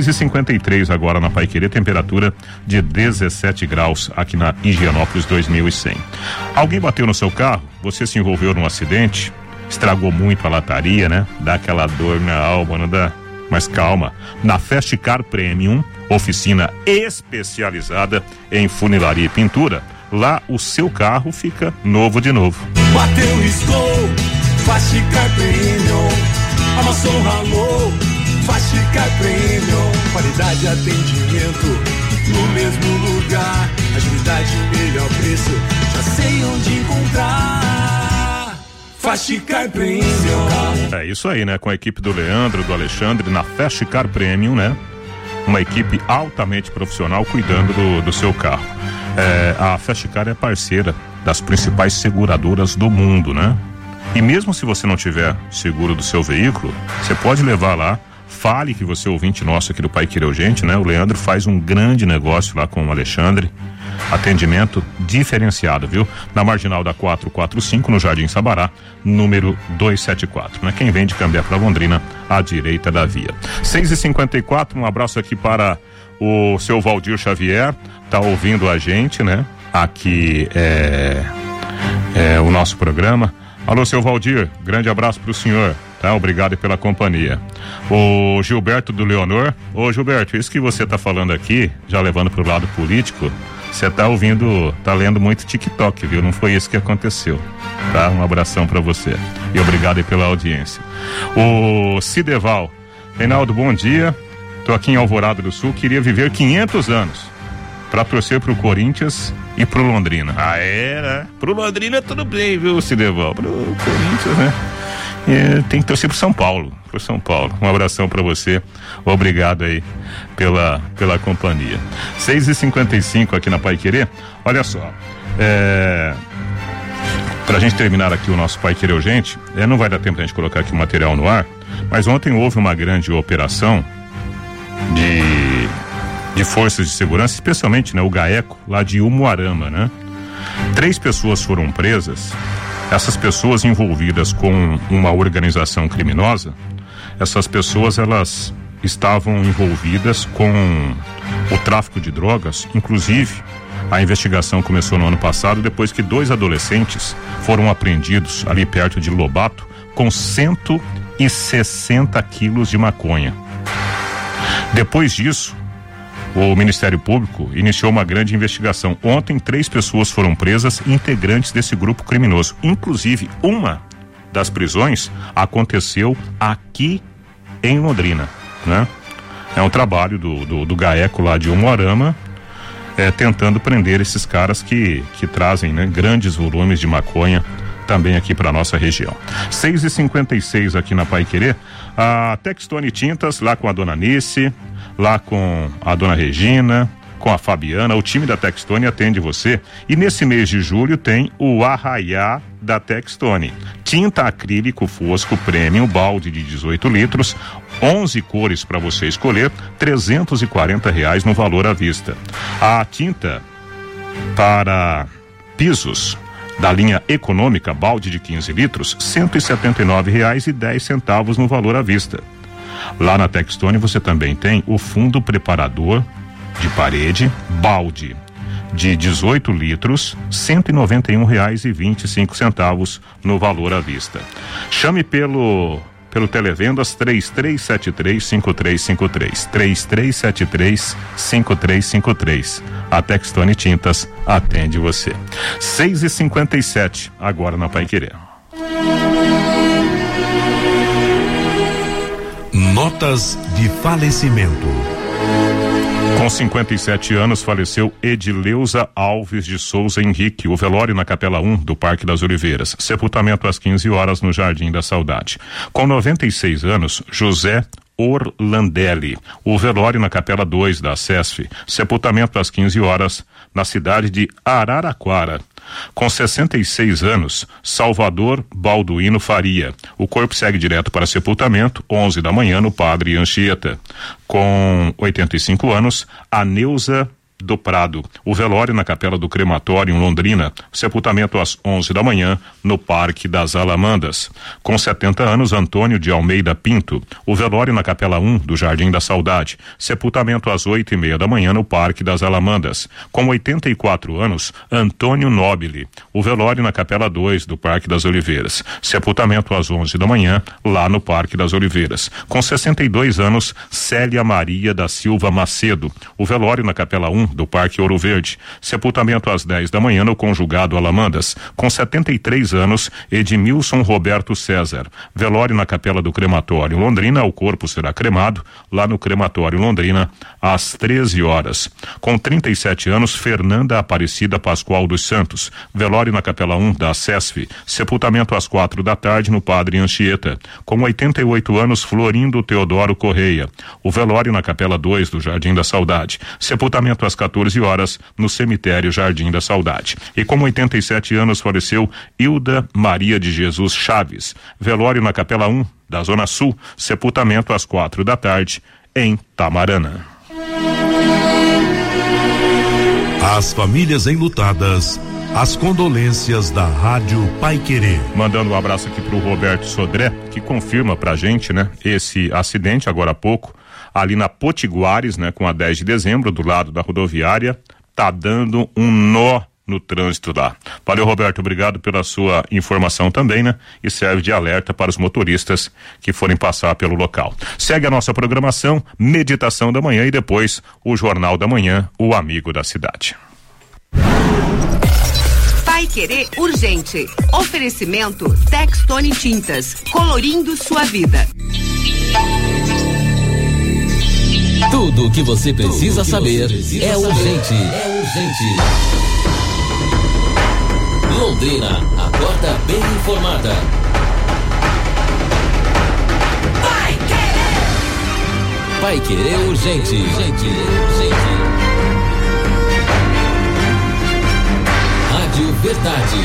6h53 agora na Paiquerê, temperatura de 17 graus aqui na Higienópolis 2100. Alguém bateu no seu carro? Você se envolveu num acidente? Estragou muito a lataria, né? Dá aquela dor na alma, não dá? Mas calma, na Fast Car Premium, oficina especializada em funilaria e pintura, lá o seu carro fica novo de novo. Bateu, riscou, Fast Car Premium, amassou, ralou, Fast Car Premium, qualidade e atendimento no mesmo lugar, agilidade e melhor preço, já sei onde encontrar. Fast Car Premium. É isso aí, né? Com a equipe do Leandro, do Alexandre, na Fast Car Premium, né? Uma equipe altamente profissional cuidando do seu carro. A Fast Car é parceira das principais seguradoras do mundo, né? E mesmo se você não tiver seguro do seu veículo, você pode levar lá, fale que você é ouvinte nosso aqui do Paiquerê Urgente, né? O Leandro faz um grande negócio lá com o Alexandre. Atendimento diferenciado, viu? Na Marginal da 445, no Jardim Sabará, número 274, né? Quem vem de Cambé para Londrina, à direita da via. 6h54, um abraço aqui para o seu Valdir Xavier, tá ouvindo a gente, né? Aqui é o nosso programa. Alô, seu Valdir, grande abraço pro senhor, tá? Obrigado pela companhia. O Gilberto do Leonor. Ô, Gilberto, isso que você tá falando aqui, já levando pro lado político, você tá lendo muito TikTok, viu? Não foi isso que aconteceu, tá? Um abração pra você e obrigado aí pela audiência. O Cideval. Reinaldo, bom dia. Tô aqui em Alvorada do Sul, queria viver 500 anos pra torcer pro Corinthians e pro Londrina. Né? Pro Londrina tudo bem, viu, Cideval? Pro Corinthians, né? Tem que torcer pro São Paulo. Um abração pra você. Obrigado aí pela companhia. 6h55 aqui na Paiquerê. Olha só, pra gente terminar aqui o nosso Paiquerê Urgente, não vai dar tempo pra gente colocar aqui o material no ar, mas ontem houve uma grande operação de forças de segurança, especialmente, né, o GAECO, lá de Umuarama, né? 3 pessoas foram presas. Essas pessoas envolvidas com uma organização criminosa, essas pessoas, elas estavam envolvidas com o tráfico de drogas. Inclusive, a investigação começou no ano passado, depois que 2 adolescentes foram apreendidos ali perto de Lobato com 160 quilos de maconha. Depois disso, o Ministério Público iniciou uma grande investigação. Ontem, 3 pessoas foram presas, integrantes desse grupo criminoso. Inclusive, uma das prisões aconteceu aqui em Londrina, né? É um trabalho do GAECO lá de Umuarama, tentando prender esses caras que trazem, né, grandes volumes de maconha também aqui para nossa região. 6h56 aqui na Paiquerê. A Textone Tintas, lá com a dona Nice, lá com a dona Regina, com a Fabiana. O time da Textone atende você. E nesse mês de julho tem o Arraiá da Textone. Tinta acrílico fosco premium, balde de 18 litros, 11 cores para você escolher, R$340 no valor à vista. A tinta para pisos da linha econômica, balde de 15 litros, R$179,10 no valor à vista. Lá na Textone você também tem o fundo preparador de parede, balde de 18 litros, R$191,25 no valor à vista. Chame pelo Televendas 3373-5353, 3373-5353. A Textone Tintas atende você. 6h57, agora na Paiquerê. Notas de falecimento. Com 57 anos, faleceu Edileuza Alves de Souza Henrique. O velório na Capela 1 do Parque das Oliveiras. Sepultamento às 15 horas no Jardim da Saudade. Com 96 anos, José Orlandelli. O velório na Capela 2 da SESF. Sepultamento às 15 horas na cidade de Araraquara. Com 66 anos, Salvador Balduino Faria. O corpo segue direto para sepultamento, 11 da manhã, no Padre Anchieta. Com 85 anos, Aneuza do Prado. O velório na Capela do Crematório, em Londrina. Sepultamento às 11 da manhã, no Parque das Alamandas. Com 70 anos, Antônio de Almeida Pinto. O velório na Capela 1 do Jardim da Saudade. Sepultamento às 8:30 da manhã, no Parque das Alamandas. Com 84 anos, Antônio Nobile. O velório na Capela 2 do Parque das Oliveiras. Sepultamento às 11 da manhã, lá no Parque das Oliveiras. Com 62 anos, Célia Maria da Silva Macedo. O velório na Capela 1 do Parque Ouro Verde. Sepultamento às 10 da manhã no Conjugado Alamandas. Com 73 anos, Edmilson Roberto César. Velório na Capela do Crematório Londrina. O corpo será cremado lá no Crematório Londrina às 13 horas. Com 37 anos, Fernanda Aparecida Pascoal dos Santos. Velório na Capela 1 da SESF. Sepultamento às 4 da tarde no Padre Anchieta. Com 88 anos, Florindo Teodoro Correia. O velório na Capela 2 do Jardim da Saudade. Sepultamento às 14 horas no Cemitério Jardim da Saudade. E com 87 anos faleceu Hilda Maria de Jesus Chaves. Velório na Capela 1 da Zona Sul. Sepultamento às 4 da tarde em Tamarana. As famílias enlutadas, as condolências da Rádio Paiquerê. Mandando um abraço aqui pro Roberto Sodré, que confirma pra gente, né, esse acidente agora há pouco, ali na Potiguares, né, com a 10 de dezembro, do lado da rodoviária, tá dando um nó no trânsito lá. Valeu, Roberto, obrigado pela sua informação também, né? E serve de alerta para os motoristas que forem passar pelo local. Segue a nossa programação, Meditação da Manhã e depois o Jornal da Manhã, o Amigo da Cidade. Paiquerê Urgente. Oferecimento Textone Tintas, colorindo sua vida. Tudo o que você precisa saber é urgente. Londrina, acorda bem informada. Paiquerê Urgente. Rádio Verdade.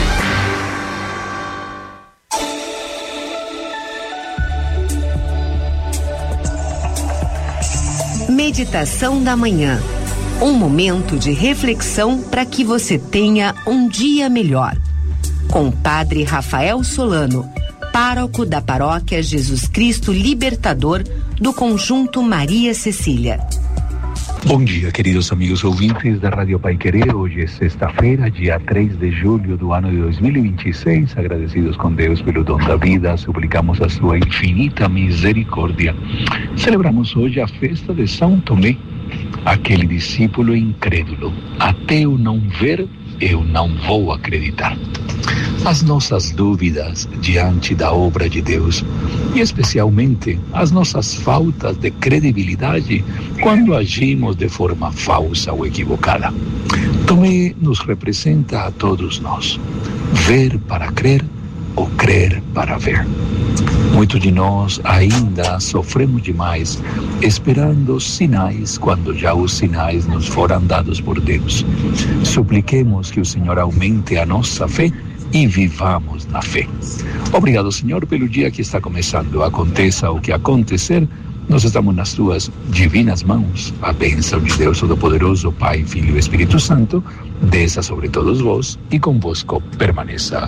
Meditação da Manhã. Um momento de reflexão para que você tenha um dia melhor. Com o Padre Rafael Solano, pároco da Paróquia Jesus Cristo Libertador do Conjunto Maria Cecília. Bom dia, queridos amigos ouvintes da Rádio Paiquerê. Hoje é sexta-feira, dia 3 de julho do ano de 2026. Agradecidos com Deus pelo dom da vida, suplicamos a sua infinita misericórdia. Celebramos hoje a festa de São Tomé, aquele discípulo incrédulo. Até eu não ver, eu não vou acreditar. As nossas dúvidas diante da obra de Deus e especialmente as nossas faltas de credibilidade quando agimos de forma falsa ou equivocada. Tomé nos representa a todos nós. Ver para crer ou crer para ver. Muitos de nós ainda sofremos demais, esperando sinais quando já os sinais nos foram dados por Deus. Supliquemos que o Senhor aumente a nossa fé e vivamos na fé. Obrigado, Senhor, pelo dia que está começando. Aconteça o que acontecer, nós estamos nas tuas divinas mãos. A bênção de Deus Todo-Poderoso, Pai, Filho e Espírito Santo, desça sobre todos vós e convosco permaneça.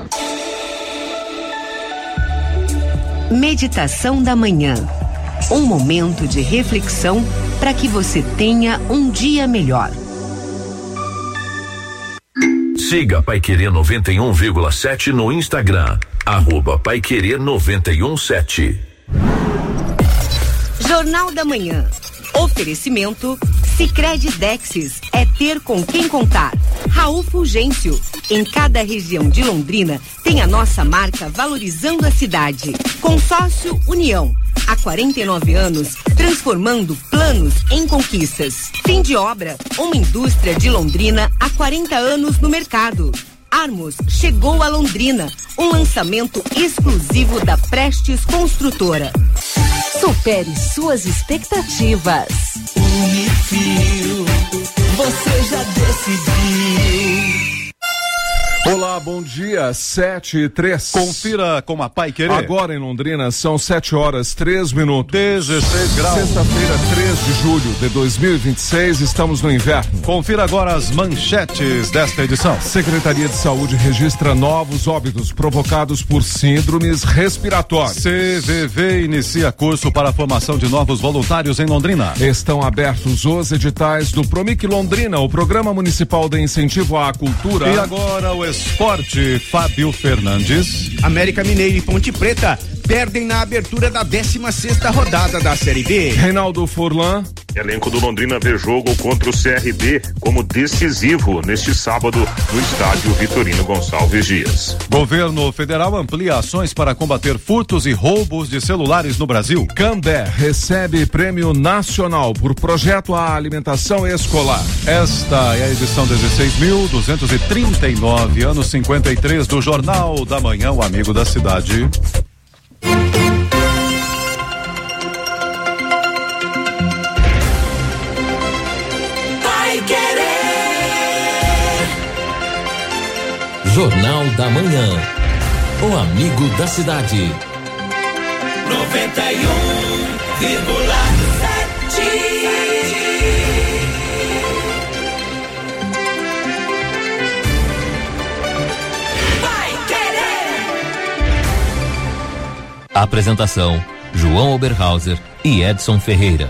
Meditação da manhã. Um momento de reflexão para que você tenha um dia melhor. Siga Paiquerê 91,7 no Instagram, @Paiquerê 91,7. Jornal da Manhã. Oferecimento Sicredi Dexis, é ter com quem contar. Raul Fulgêncio, em cada região de Londrina tem a nossa marca valorizando a cidade. Consórcio União, há 49 anos transformando planos em conquistas. Fim de obra, uma indústria de Londrina há 40 anos no mercado. Armos chegou a Londrina, um lançamento exclusivo da Prestes Construtora. Supere suas expectativas. Unifil, você já decidiu. Olá, bom dia, 7:03. Confira com a Paiquerê. Agora em Londrina são 7h03. 16 graus. Sexta-feira, 3 de julho de 2026, estamos no inverno. Confira agora as manchetes desta edição. Secretaria de Saúde registra novos óbitos provocados por síndromes respiratórias. CVV inicia curso para a formação de novos voluntários em Londrina. Estão abertos os editais do Promic Londrina, o Programa Municipal de Incentivo à Cultura. E agora o esporte, Fábio Fernandes. América Mineiro e Ponte Preta perdem na abertura da 16ª rodada da Série B. Reinaldo Furlan. Elenco do Londrina vê jogo contra o CRB como decisivo neste sábado no estádio Vitorino Gonçalves Dias. Governo federal amplia ações para combater furtos e roubos de celulares no Brasil. Cambé recebe prêmio nacional por projeto à alimentação escolar. Esta é a edição 16.239, anos 53 do Jornal da Manhã, o amigo da cidade. Jornal da Manhã, o amigo da cidade. 91,7. Apresentação: João Oberhauser e Edson Ferreira.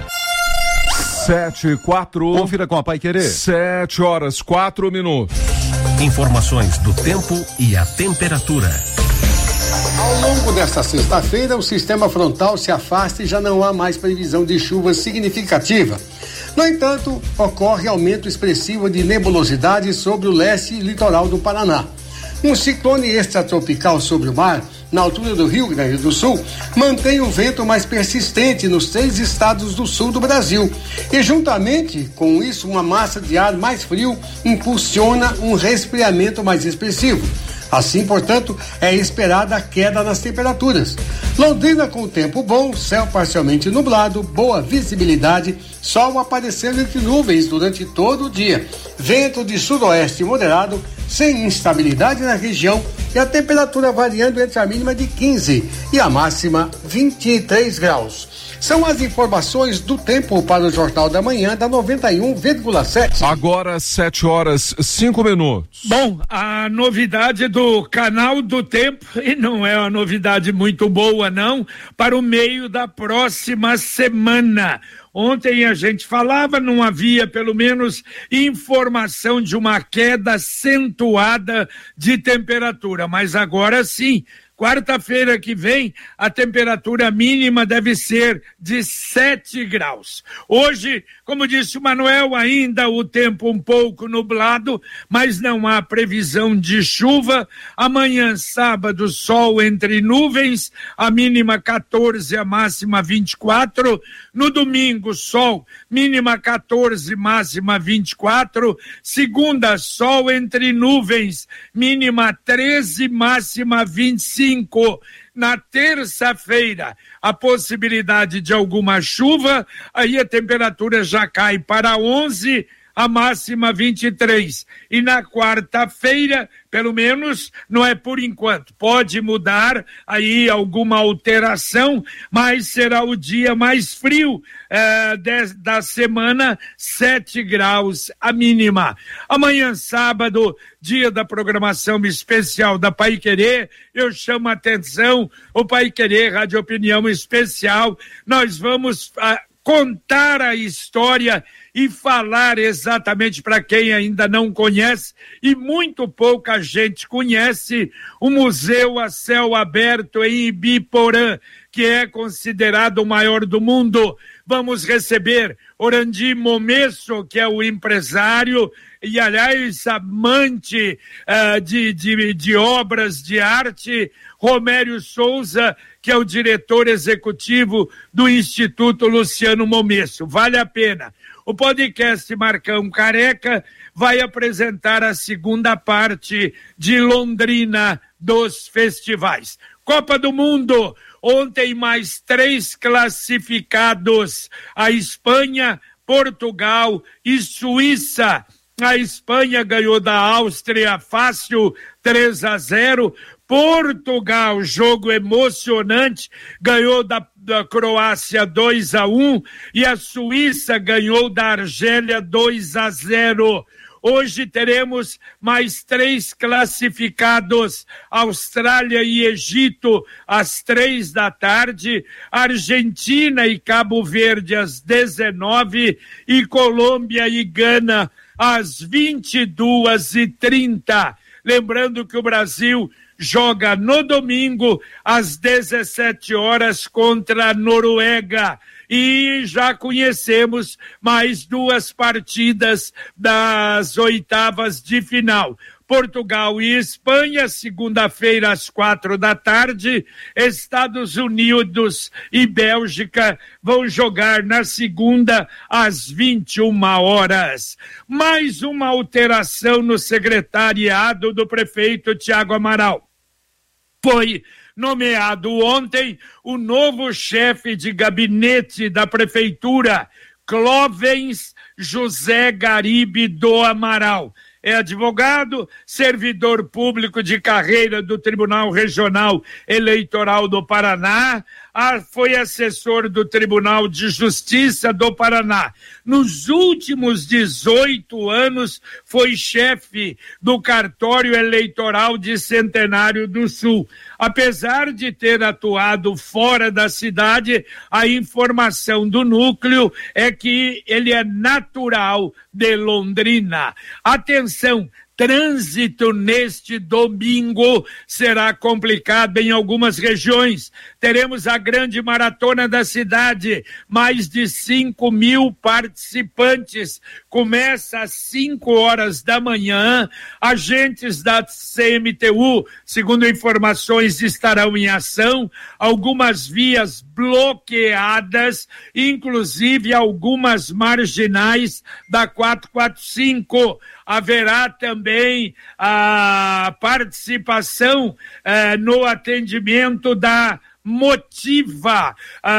7:04. Confira com a Paiquerê. 7h04. Informações do tempo e a temperatura. Ao longo desta sexta-feira, o sistema frontal se afasta e já não há mais previsão de chuva significativa. No entanto, ocorre aumento expressivo de nebulosidade sobre o leste e litoral do Paraná. Um ciclone extratropical sobre o mar, na altura do Rio Grande do Sul, mantém o vento mais persistente nos 3 estados do sul do Brasil. E juntamente com isso, uma massa de ar mais frio impulsiona um resfriamento mais expressivo. Assim, portanto, é esperada a queda nas temperaturas. Londrina com tempo bom, céu parcialmente nublado, boa visibilidade, sol aparecendo entre nuvens durante todo o dia. Vento de sudoeste moderado, sem instabilidade na região e a temperatura variando entre a mínima de 15 e a máxima 23 graus. São as informações do tempo para o Jornal da Manhã da 91,7. Agora 7h05. Bom, a novidade do Canal do Tempo, e não é uma novidade muito boa não, para o meio da próxima semana. Ontem a gente falava, não havia pelo menos informação de uma queda acentuada de temperatura, mas agora sim. Quarta-feira que vem, a temperatura mínima deve ser de 7 graus. Hoje, como disse o Manuel, ainda o tempo um pouco nublado, mas não há previsão de chuva. Amanhã, sábado, sol entre nuvens, a mínima 14, a máxima 24. No domingo, sol, mínima 14, máxima 24. Segunda, sol entre nuvens, mínima 13, máxima 25. 5. Na terça-feira, a possibilidade de alguma chuva, aí a temperatura já cai para 11, a máxima 23. E na quarta-feira, pelo menos, não é por enquanto. Pode mudar aí alguma alteração, mas será o dia mais frio da semana, 7 graus a mínima. Amanhã, sábado, dia da programação especial da Paiquerê, eu chamo a atenção, o Paiquerê Rádio Opinião Especial, nós vamos contar a história e falar exatamente para quem ainda não conhece, e muito pouca gente conhece, o Museu a Céu Aberto em Ibiporã, que é considerado o maior do mundo. Vamos receber Orandi Momesso, que é o empresário e, aliás, amante de obras de arte, Romério Souza, que é o diretor executivo do Instituto Luciano Momesso. Vale a pena. O podcast Marcão Careca vai apresentar a segunda parte de Londrina dos festivais. Copa do Mundo, ontem mais 3 classificados, a Espanha, Portugal e Suíça. A Espanha ganhou da Áustria fácil, 3-0. Portugal, jogo emocionante, ganhou da Croácia 2-1 e a Suíça ganhou da Argélia 2-0. Hoje teremos mais 3 classificados, Austrália e Egito às 15h, Argentina e Cabo Verde às 19h e Colômbia e Gana às 22h30. Lembrando que o Brasil joga no domingo às 17h contra a Noruega. E já conhecemos mais 2 partidas das oitavas de final. Portugal e Espanha, segunda-feira às 16h. Estados Unidos e Bélgica vão jogar na segunda às 21h. Mais uma alteração no secretariado do prefeito Tiago Amaral. Foi nomeado ontem o novo chefe de gabinete da prefeitura, Clóvis José Garibe do Amaral. É advogado, servidor público de carreira do Tribunal Regional Eleitoral do Paraná, foi assessor do Tribunal de Justiça do Paraná. Nos últimos 18 anos, foi chefe do Cartório Eleitoral de Centenário do Sul. Apesar de ter atuado fora da cidade, a informação do núcleo é que ele é natural de Londrina. Atenção! Trânsito neste domingo será complicado em algumas regiões. Teremos a grande maratona da cidade, mais de 5.000 participantes. Começa às 5h da manhã. Agentes da CMTU, segundo informações, estarão em ação. Algumas vias bloqueadas, inclusive algumas marginais da 445. Haverá também a participação no atendimento da Motiva.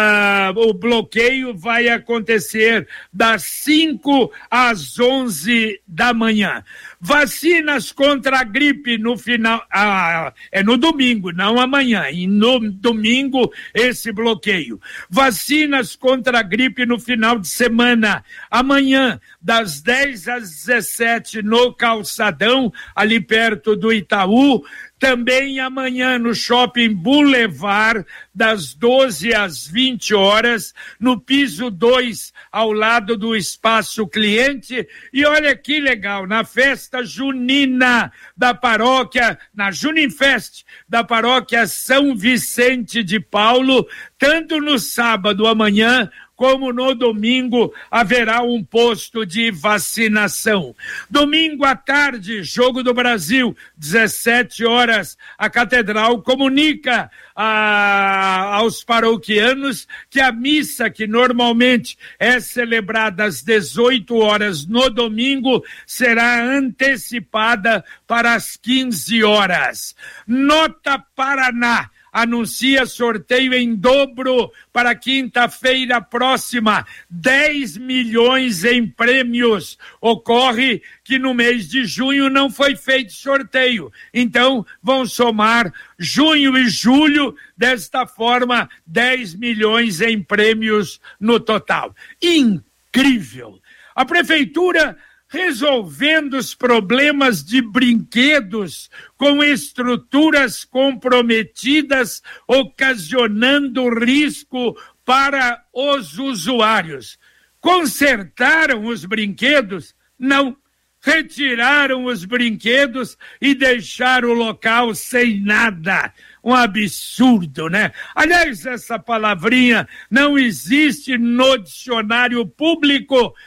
O bloqueio vai acontecer das 5 às 11 da manhã. Vacinas contra a gripe no final, é no domingo, não amanhã, e no domingo esse bloqueio. Vacinas contra a gripe no final de semana, amanhã, das 10 às 17 no Calçadão, ali perto do Itaú. Também amanhã no Shopping Boulevard, das 12 às 20 horas, no piso 2, ao lado do Espaço Cliente. E olha que legal, na festa junina da paróquia, na Juninfest da paróquia São Vicente de Paulo, tanto no sábado amanhã, como no domingo haverá um posto de vacinação. Domingo à tarde, Jogo do Brasil, 17 horas, a Catedral comunica aos paroquianos que a missa, que normalmente é celebrada às 18 horas no domingo, será antecipada para as 15 horas. Nota Paraná anuncia sorteio em dobro para quinta-feira próxima, 10 milhões em prêmios. Ocorre que no mês de junho não foi feito sorteio, então vão somar junho e julho, desta forma 10 milhões em prêmios no total. Incrível! A prefeitura resolvendo os problemas de brinquedos com estruturas comprometidas, ocasionando risco para os usuários. Consertaram os brinquedos? Não. Retiraram os brinquedos e deixaram o local sem nada. Um absurdo, né? Aliás, essa palavrinha não existe no dicionário público